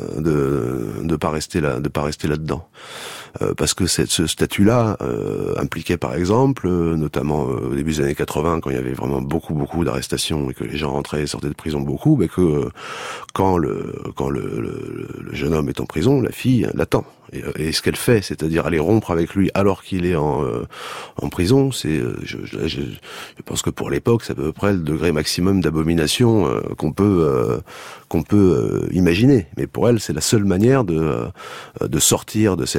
là-dedans. Parce que ce statut-là impliquait par exemple, notamment au début des années 80, quand il y avait vraiment beaucoup d'arrestations et que les gens rentraient et sortaient de prison beaucoup, que quand le jeune homme est en prison, la fille l'attend. Et ce qu'elle fait, c'est-à-dire aller rompre avec lui alors qu'il est en prison, c'est je pense que pour l'époque, c'est à peu près le degré maximum d'abomination qu'on peut imaginer. Mais pour elle, c'est la seule manière de sortir de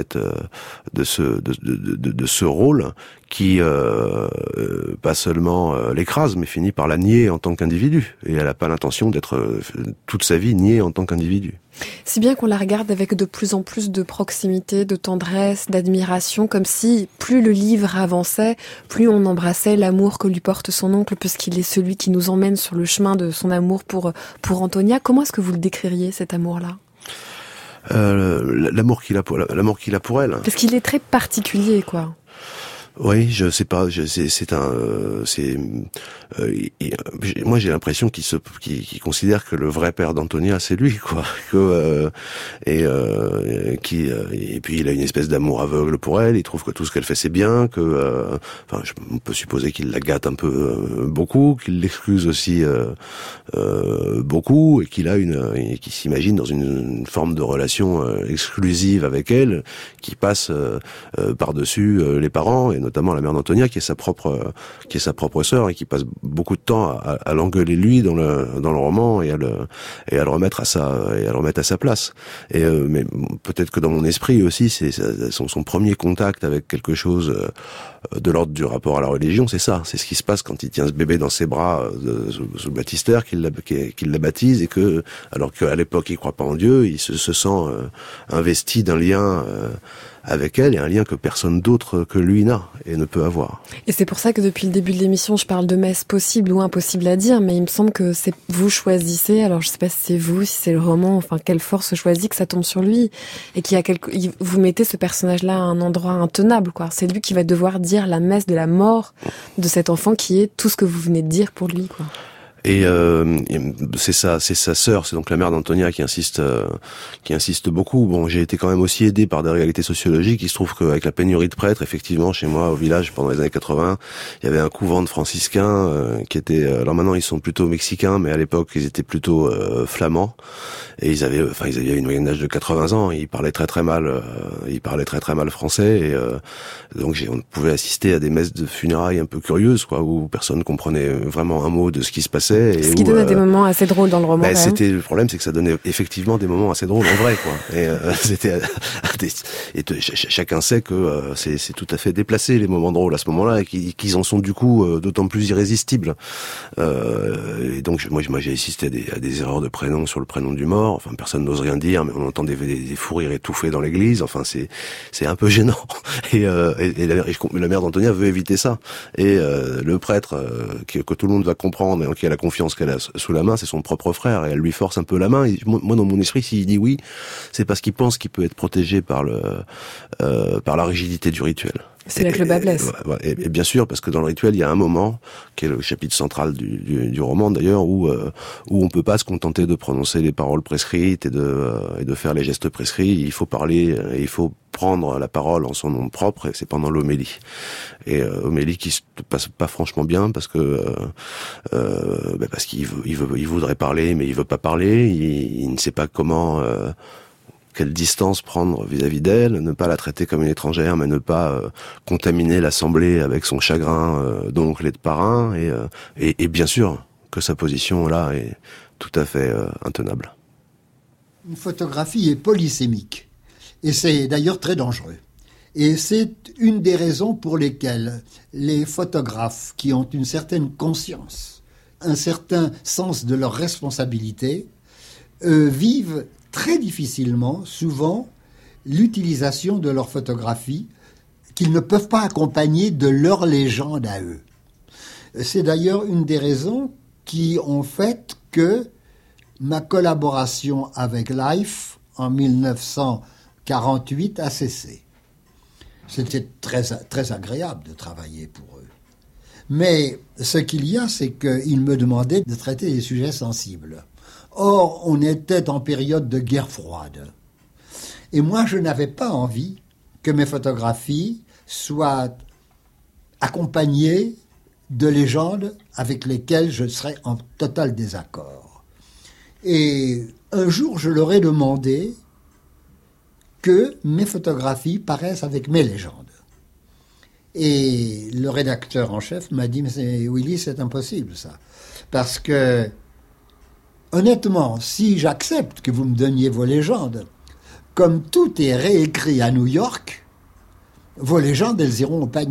ce rôle qui pas seulement l'écrase, mais finit par la nier en tant qu'individu. Et elle n'a pas l'intention d'être toute sa vie niée en tant qu'individu. Si bien qu'on la regarde avec de plus en plus de proximité, de tendresse, d'admiration, comme si plus le livre avançait, plus on embrassait l'amour que lui porte son oncle, puisqu'il est celui qui nous emmène sur le chemin de son amour pour Antonia. Comment est-ce que vous le décririez, cet amour-là ? L'amour qu'il a pour elle. Parce qu'il est très particulier, quoi. Oui, je sais pas. Moi, j'ai l'impression qu'il considère que le vrai père d'Antonia, c'est lui, quoi. Et puis il a une espèce d'amour aveugle pour elle. Il trouve que tout ce qu'elle fait, c'est bien. On peut supposer qu'il la gâte un peu beaucoup, qu'il l'excuse aussi beaucoup, et qu'il s'imagine dans une forme de relation exclusive avec elle, qui passe par-dessus les parents, et notamment la mère d'Antonia, qui est sa propre sœur, et qui passe beaucoup de temps à l'engueuler lui dans le roman, et à le remettre à sa place. Mais peut-être que dans mon esprit aussi, c'est son premier contact avec quelque chose de l'ordre du rapport à la religion, c'est ça. C'est ce qui se passe quand il tient ce bébé dans ses bras sous le baptistère, qu'il la baptise, et que, alors qu'à l'époque il croit pas en Dieu, il se sent investi d'un lien avec elle, et un lien que personne d'autre que lui n'a et ne peut avoir. Et c'est pour ça que depuis le début de l'émission, je parle de messe possible ou impossible à dire, mais il me semble que c'est vous choisissez, alors je sais pas si c'est vous, si c'est le roman, enfin quelle force choisit que ça tombe sur lui, et vous mettez ce personnage-là à un endroit intenable, quoi. C'est lui qui va devoir dire la messe de la mort de cet enfant qui est tout ce que vous venez de dire pour lui, quoi. Et c'est sa sœur, c'est donc la mère d'Antonia qui insiste beaucoup. Bon, j'ai été quand même aussi aidé par des réalités sociologiques. Il se trouve qu'avec la pénurie de prêtres, effectivement, chez moi au village pendant les années 80, il y avait un couvent de franciscains qui était. Alors maintenant, ils sont plutôt mexicains, mais à l'époque, ils étaient plutôt flamands. Et ils avaient une moyenne d'âge de 80 ans. Ils parlaient très très mal français. Et donc on pouvait assister à des messes de funérailles un peu curieuses, quoi, où personne comprenait vraiment un mot de ce qui se passait. Ce qui donne des moments assez drôles dans le roman. Le problème, c'est que ça donnait effectivement des moments assez drôles en vrai, quoi. Et chacun sait que c'est tout à fait déplacé les moments drôles à ce moment-là, et qu'ils en sont du coup d'autant plus irrésistibles. Et donc moi j'ai assisté à des erreurs de prénom sur le prénom du mort. Enfin, personne n'ose rien dire, mais on entend des fous rires étouffés dans l'église. Enfin, c'est un peu gênant. Et la mère d'Antonia veut éviter ça. Et le prêtre que tout le monde va comprendre et en qui elle a confiance qu'elle a sous la main, c'est son propre frère, et elle lui force un peu la main. Et moi, dans mon esprit, s'il dit oui, c'est parce qu'il pense qu'il peut être protégé par la rigidité du rituel. C'est là que le bas blesse. Et bien sûr, parce que dans le rituel, il y a un moment, qui est le chapitre central du roman d'ailleurs, où on peut pas se contenter de prononcer les paroles prescrites et de faire les gestes prescrits. Il faut parler, il faut prendre la parole en son nom propre, et c'est pendant l'homélie. Et homélie qui se passe pas franchement bien, parce qu'il voudrait parler, mais il veut pas parler. Il ne sait pas comment. Quelle distance prendre vis-à-vis d'elle, ne pas la traiter comme une étrangère, mais ne pas contaminer l'assemblée avec son chagrin d'oncle et de parrain, et bien sûr que sa position là est tout à fait intenable. Une photographie est polysémique, et c'est d'ailleurs très dangereux. Et c'est une des raisons pour lesquelles les photographes qui ont une certaine conscience, un certain sens de leur responsabilité, vivent très difficilement, souvent, l'utilisation de leur photographie qu'ils ne peuvent pas accompagner de leur légende à eux. C'est d'ailleurs une des raisons qui ont fait que ma collaboration avec Life en 1948 a cessé. C'était très agréable de travailler pour eux. Mais ce qu'il y a, c'est qu'ils me demandaient de traiter des sujets sensibles. Or, on était en période de guerre froide. Et moi, je n'avais pas envie que mes photographies soient accompagnées de légendes avec lesquelles je serais en total désaccord. Et un jour, je leur ai demandé que mes photographies paraissent avec mes légendes. Et le rédacteur en chef m'a dit « Mais Willy, c'est impossible ça. Parce que, honnêtement, si j'accepte que vous me donniez vos légendes, comme tout est réécrit à New York, vos légendes, elles iront au panier. »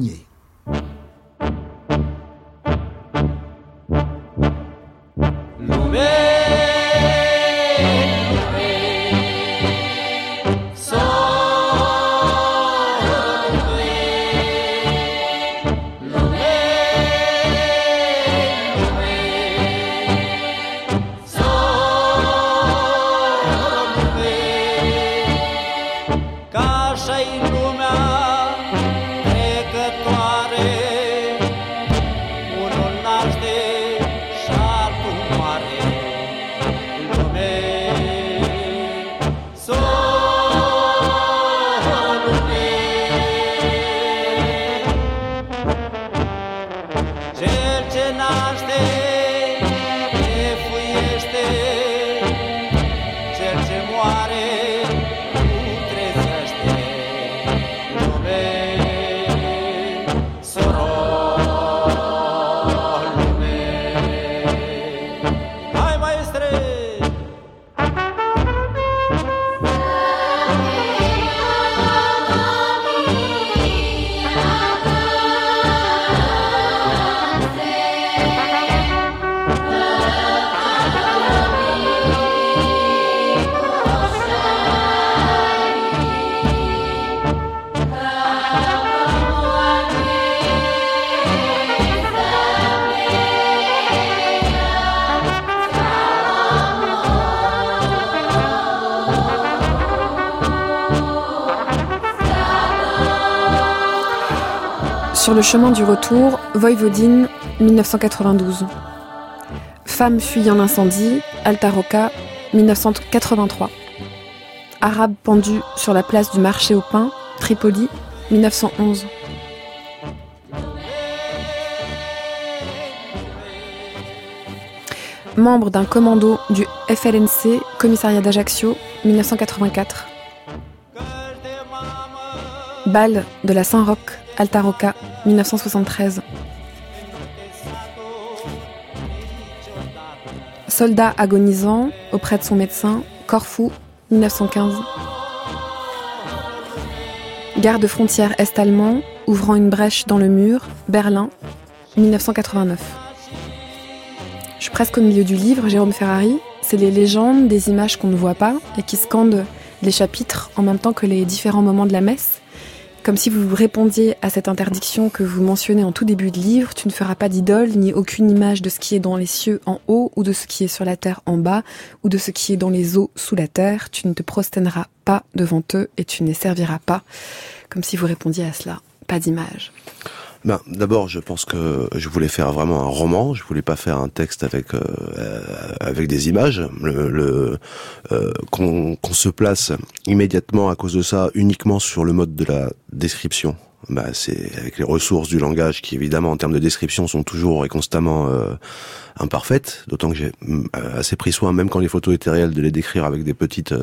Sur le chemin du retour, Voïvodine, 1992. Femme fuyant l'incendie, Alta Rocca, 1983. Arabe pendu sur la place du marché au pain, Tripoli, 1911. Membre d'un commando du FLNC, commissariat d'Ajaccio, 1984. Bal de la Saint-Roch, Alta Rocca, 1973. Soldat agonisant auprès de son médecin, Corfou, 1915. Garde frontière est-allemand, ouvrant une brèche dans le mur, Berlin, 1989. Je suis presque au milieu du livre, Jérôme Ferrari. C'est les légendes, des images qu'on ne voit pas et qui scandent les chapitres en même temps que les différents moments de la messe. Comme si vous répondiez à cette interdiction que vous mentionnez en tout début de livre, tu ne feras pas d'idole, ni aucune image de ce qui est dans les cieux en haut, ou de ce qui est sur la terre en bas, ou de ce qui est dans les eaux sous la terre. Tu ne te prosterneras pas devant eux et tu ne les serviras pas. Comme si vous répondiez à cela. Pas d'image. D'abord, je pense que je voulais faire vraiment un roman. Je voulais pas faire un texte avec des images. Qu'on se place immédiatement à cause de ça uniquement sur le mode de la description. C'est avec les ressources du langage qui, évidemment, en termes de description, sont toujours et constamment imparfaites. D'autant que j'ai assez pris soin, même quand les photos étaient réelles, de les décrire avec des petites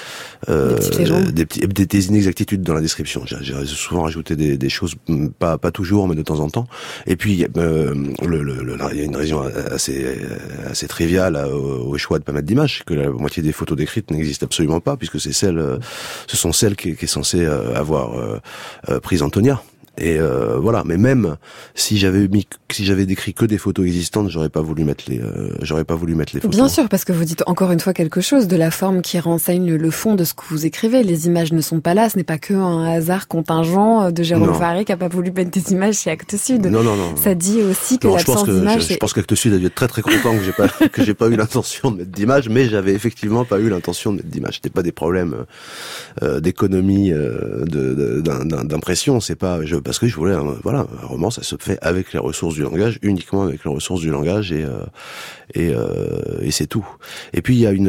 des inexactitudes dans la description. J'ai souvent rajouté des choses, pas toujours, mais de temps en temps. Et puis il y a une raison assez triviale au choix de pas mettre d'image, que la moitié des photos décrites n'existent absolument pas, puisque ce sont celles qui est censée avoir prise Antonia. Et voilà, mais même si j'avais décrit que des photos existantes, j'aurais pas voulu mettre les photos. Bien sûr, parce que vous dites encore une fois quelque chose de la forme qui renseigne le fond de ce que vous écrivez. Les images ne sont pas là, ce n'est pas que un hasard contingent de Jérôme Faré qui a pas voulu mettre des images chez Actes Sud. Non. Ça dit aussi que l'absence d'images. Je pense qu'Actes Sud a dû être très très content que j'ai pas eu l'intention de mettre d'images, mais j'avais effectivement pas eu l'intention de mettre d'images. C'était pas des problèmes d'économie d'impression, c'est pas parce que je voulais un roman, ça se fait avec les ressources du langage, uniquement avec les ressources du langage et c'est tout. Et puis il y a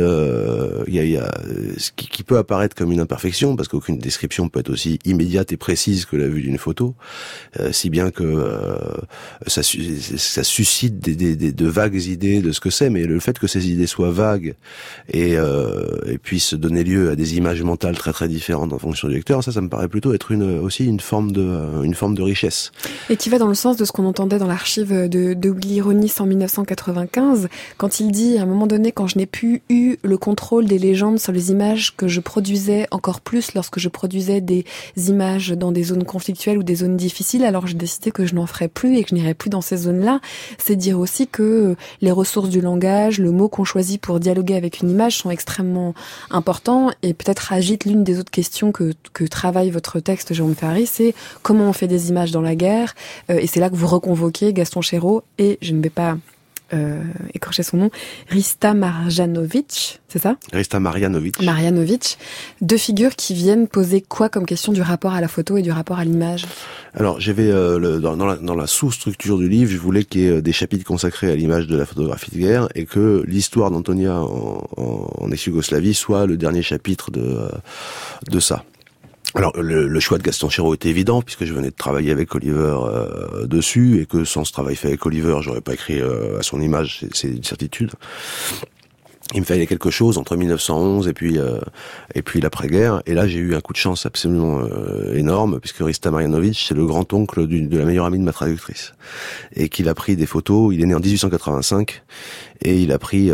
ce qui peut apparaître comme une imperfection, parce qu'aucune description peut être aussi immédiate et précise que la vue d'une photo, si bien que ça suscite de vagues idées de ce que c'est, mais le fait que ces idées soient vagues et puissent donner lieu à des images mentales très très différentes en fonction du lecteur, ça me paraît plutôt être aussi une forme de richesse. Et qui va dans le sens de ce qu'on entendait dans l'archive de Willy Ronis en 1995, quand il dit, à un moment donné, quand je n'ai plus eu le contrôle des légendes sur les images que je produisais, encore plus lorsque je produisais des images dans des zones conflictuelles ou des zones difficiles, alors j'ai décidé que je n'en ferais plus et que je n'irais plus dans ces zones-là. C'est dire aussi que les ressources du langage, le mot qu'on choisit pour dialoguer avec une image sont extrêmement importants, et peut-être agite l'une des autres questions que travaille votre texte, Jérôme Faré, c'est comment on fait des images dans la guerre, et c'est là que vous reconvoquez Gaston Chéreau et, je ne vais pas écorcher son nom, Rista Marjanovic, c'est ça ? Rista Marjanovic. Deux figures qui viennent poser quoi comme question du rapport à la photo et du rapport à l'image ? Alors j'avais dans la sous-structure du livre, je voulais qu'il y ait des chapitres consacrés à l'image de la photographie de guerre et que l'histoire d'Antonia en ex-Yougoslavie soit le dernier chapitre de ça. Alors le choix de Gaston Chéreau était évident puisque je venais de travailler avec Oliver dessus, et que sans ce travail fait avec Oliver, j'aurais pas écrit à son image, c'est une certitude. Il me fallait quelque chose entre 1911 et puis l'après-guerre, et là j'ai eu un coup de chance absolument énorme, puisque Rista Marjanovic, c'est le grand-oncle de la meilleure amie de ma traductrice, et qu'il a pris des photos. Il est né en 1885 et il a pris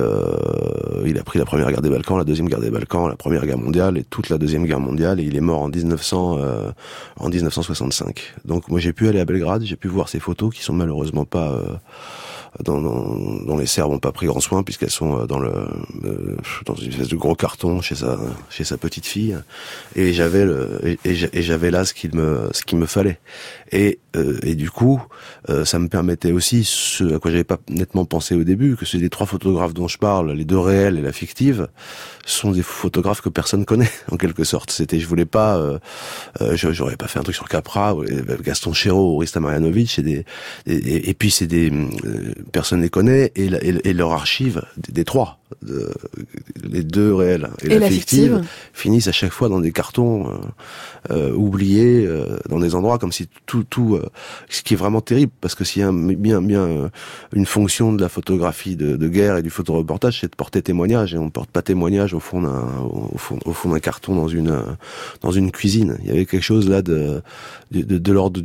la première guerre des Balkans, la deuxième guerre des Balkans, la première guerre mondiale et toute la deuxième guerre mondiale, et il est mort en 1965. Donc moi j'ai pu aller à Belgrade, j'ai pu voir ces photos qui sont malheureusement pas dont les Serbes n'ont pas pris grand soin, puisqu'elles sont dans une espèce de gros carton chez sa petite fille, et j'avais là ce qu'il me fallait, et du coup ça me permettait aussi ce à quoi j'avais pas nettement pensé au début, que c'est les trois photographes dont je parle, les deux réels et la fictive, sont des photographes que personne connaît en quelque sorte. Je voulais pas j'aurais pas fait un truc sur Capra, Gaston Chéreau ou Rista Marjanovic, et puis c'est des personne les connaît, et leur archive des trois, les deux réels et la fictive finissent à chaque fois dans des cartons oubliés, dans des endroits comme si tout ce qui est vraiment terrible, parce que s'il y a bien une fonction de la photographie de guerre et du photoreportage, c'est de porter témoignage, et on porte pas témoignage au fond d'un carton dans une cuisine. Il y avait quelque chose là de l'ordre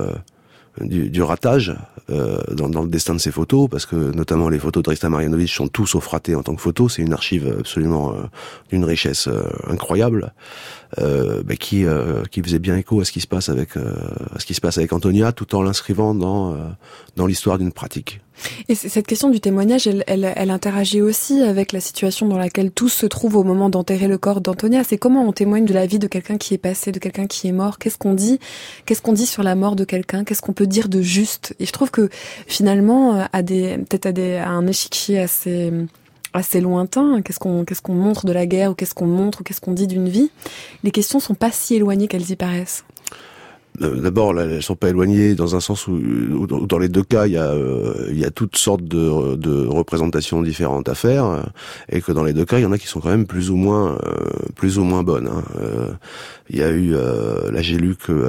du ratage dans le destin de ces photos, parce que notamment les photos de Rista Marjanovic sont tous sauf ratées en tant que photos. C'est une archive absolument d'une richesse incroyable, qui faisait bien écho à ce qui se passe avec Antonia, tout en l'inscrivant dans l'histoire d'une pratique. Et cette question du témoignage, elle interagit aussi avec la situation dans laquelle tous se trouvent au moment d'enterrer le corps d'Antonia. C'est comment on témoigne de la vie de quelqu'un qui est passé, de quelqu'un qui est mort. Qu'est-ce qu'on dit sur la mort de quelqu'un? Qu'est-ce qu'on peut dire de juste? Et je trouve que finalement, à un échiquier assez lointain, qu'est-ce qu'on montre de la guerre, ou qu'est-ce qu'on montre, ou qu'est-ce qu'on dit d'une vie, les questions sont pas si éloignées qu'elles y paraissent. D'abord, là, elles sont pas éloignées dans un sens où dans les deux cas, il y a toutes sortes de représentations différentes à faire, et que dans les deux cas, il y en a qui sont quand même plus ou moins bonnes. Il y a eu, là j'ai lu que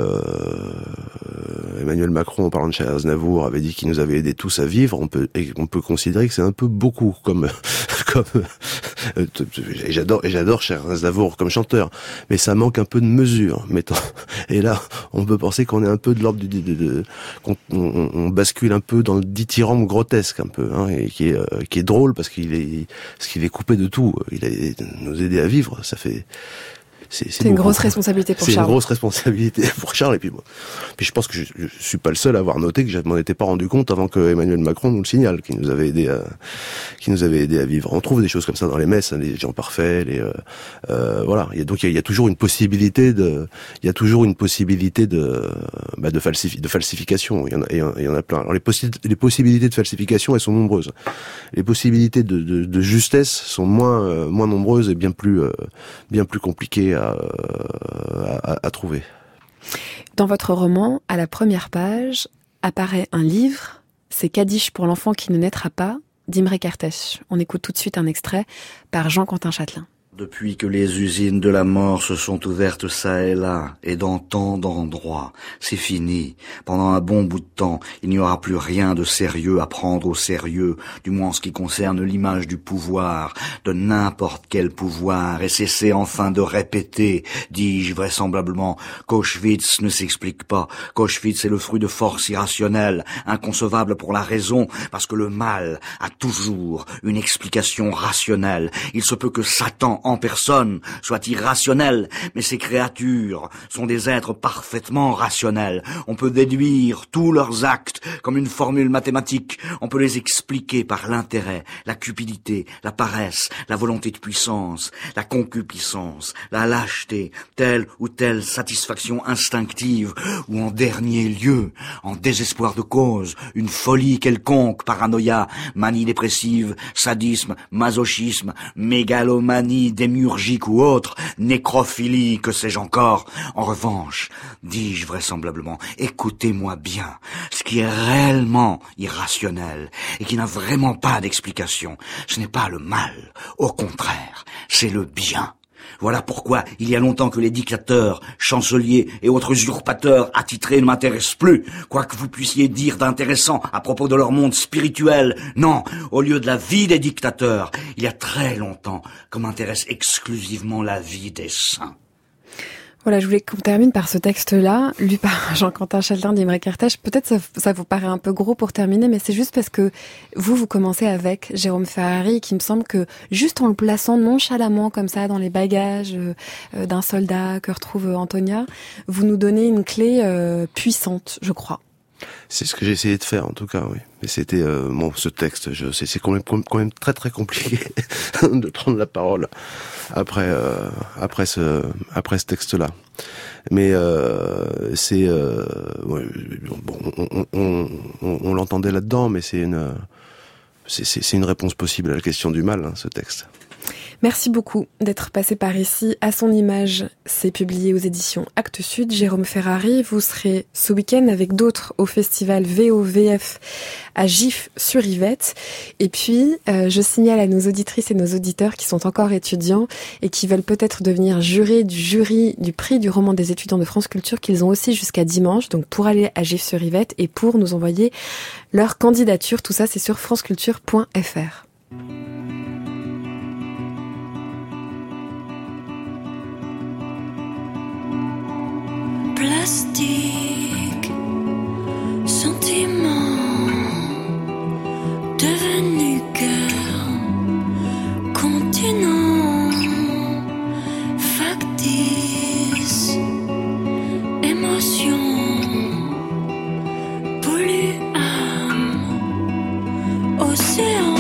Emmanuel Macron, en parlant de Charles Aznavour, avait dit qu'il nous avait aidés tous à vivre. On peut considérer que c'est un peu beaucoup comme et j'adore Charles Aznavour comme chanteur, mais ça manque un peu de mesure, mettons. Et là, on peut penser qu'on est un peu de l'ordre on bascule un peu dans le dithyrambe grotesque un peu, et qui est drôle parce qu'il est coupé de tout. Il a nous aider à vivre, C'est une grosse responsabilité pour Charles. C'est une grosse responsabilité pour Charles. Et puis je pense que je suis pas le seul à avoir noté que je m'en étais pas rendu compte avant que Emmanuel Macron nous le signale, qui nous avait aidé à vivre. On trouve des choses comme ça dans les messes, hein, les gens parfaits, voilà. Donc il y a toujours une possibilité de falsification. Il y en a plein. Alors les possibilités de falsification, elles sont nombreuses. Les possibilités de justesse sont moins nombreuses et bien plus compliquées à trouver. Dans votre roman, à la première page, apparaît un livre, c'est Kaddish pour l'enfant qui ne naîtra pas, d'Imre Kertész. On écoute tout de suite un extrait par Jean-Quentin Châtelain. Depuis que les usines de la mort se sont ouvertes çà et là, et dans tant d'endroits, c'est fini. Pendant un bon bout de temps, il n'y aura plus rien de sérieux à prendre au sérieux, du moins en ce qui concerne l'image du pouvoir, de n'importe quel pouvoir, et cesser enfin de répéter, dis-je vraisemblablement, qu'Auschwitz ne s'explique pas, qu'Auschwitz est le fruit de forces irrationnelles, inconcevables pour la raison, parce que le mal a toujours une explication rationnelle. Il se peut que Satan en personne soit irrationnel, mais ces créatures sont des êtres parfaitement rationnels. On peut déduire tous leurs actes comme une formule mathématique. On peut les expliquer par l'intérêt, la cupidité, la paresse, la volonté de puissance, la concupiscence, la lâcheté, telle ou telle satisfaction instinctive, ou en dernier lieu, en désespoir de cause, une folie quelconque, paranoïa, manie dépressive, sadisme, masochisme, mégalomanie, démiurgique ou autre, nécrophilie, que sais-je encore. En revanche, dis-je vraisemblablement, écoutez-moi bien, ce qui est réellement irrationnel et qui n'a vraiment pas d'explication, ce n'est pas le mal, au contraire, c'est le bien. Voilà pourquoi il y a longtemps que les dictateurs, chanceliers et autres usurpateurs attitrés ne m'intéressent plus, quoi que vous puissiez dire d'intéressant à propos de leur monde spirituel. Non, au lieu de la vie des dictateurs, il y a très longtemps que m'intéresse exclusivement la vie des saints. Voilà, je voulais qu'on termine par ce texte-là, lu par Jean-Quentin Châtelain d'Imre Kertész. Peut-être ça vous paraît un peu gros pour terminer, mais c'est juste parce que vous commencez avec Jérôme Ferrari, qui me semble que juste en le plaçant nonchalamment comme ça dans les bagages d'un soldat que retrouve Antonia, vous nous donnez une clé puissante, je crois. C'est ce que j'ai essayé de faire, en tout cas, oui. Mais c'était ce texte, c'est quand même très très compliqué de prendre la parole après ce texte-là. Mais on l'entendait là-dedans, mais c'est une réponse possible à la question du mal, hein, ce texte. Merci beaucoup d'être passé par ici. À son image, c'est publié aux éditions Actes Sud. Jérôme Ferrari, vous serez ce week-end avec d'autres au festival VOVF à Gif-sur-Yvette. Et puis, je signale à nos auditrices et nos auditeurs qui sont encore étudiants et qui veulent peut-être devenir jurés du jury du prix du roman des étudiants de France Culture, qu'ils ont aussi jusqu'à dimanche, donc pour aller à Gif-sur-Yvette et pour nous envoyer leur candidature. Tout ça, c'est sur franceculture.fr. Plastique, sentiment, devenu cœur, continent, factice, émotion, polluant, océan.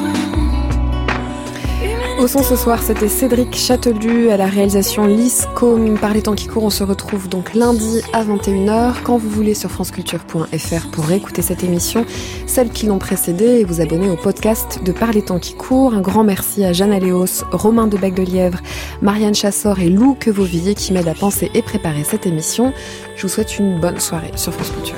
Au son ce soir, c'était Cédric Châtelu, à la réalisation Lise Combe. Par les temps qui courent, on se retrouve donc lundi à 21h, quand vous voulez, sur franceculture.fr pour écouter cette émission, celles qui l'ont précédée, et vous abonner au podcast de Par les temps qui courent. Un grand merci à Jeanne Aléos, Romain de Bec-de-Lièvre, Marianne Chassor et Lou Quevauvilliers qui m'aident à penser et préparer cette émission. Je vous souhaite une bonne soirée sur France Culture.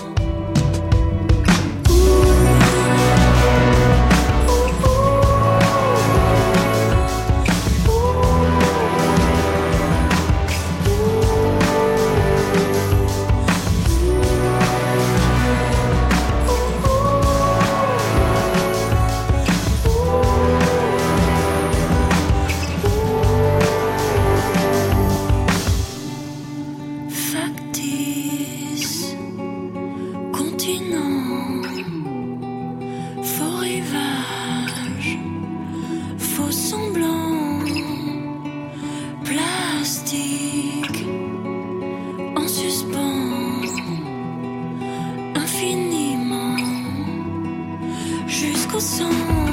suspend infiniment jusqu'au sang.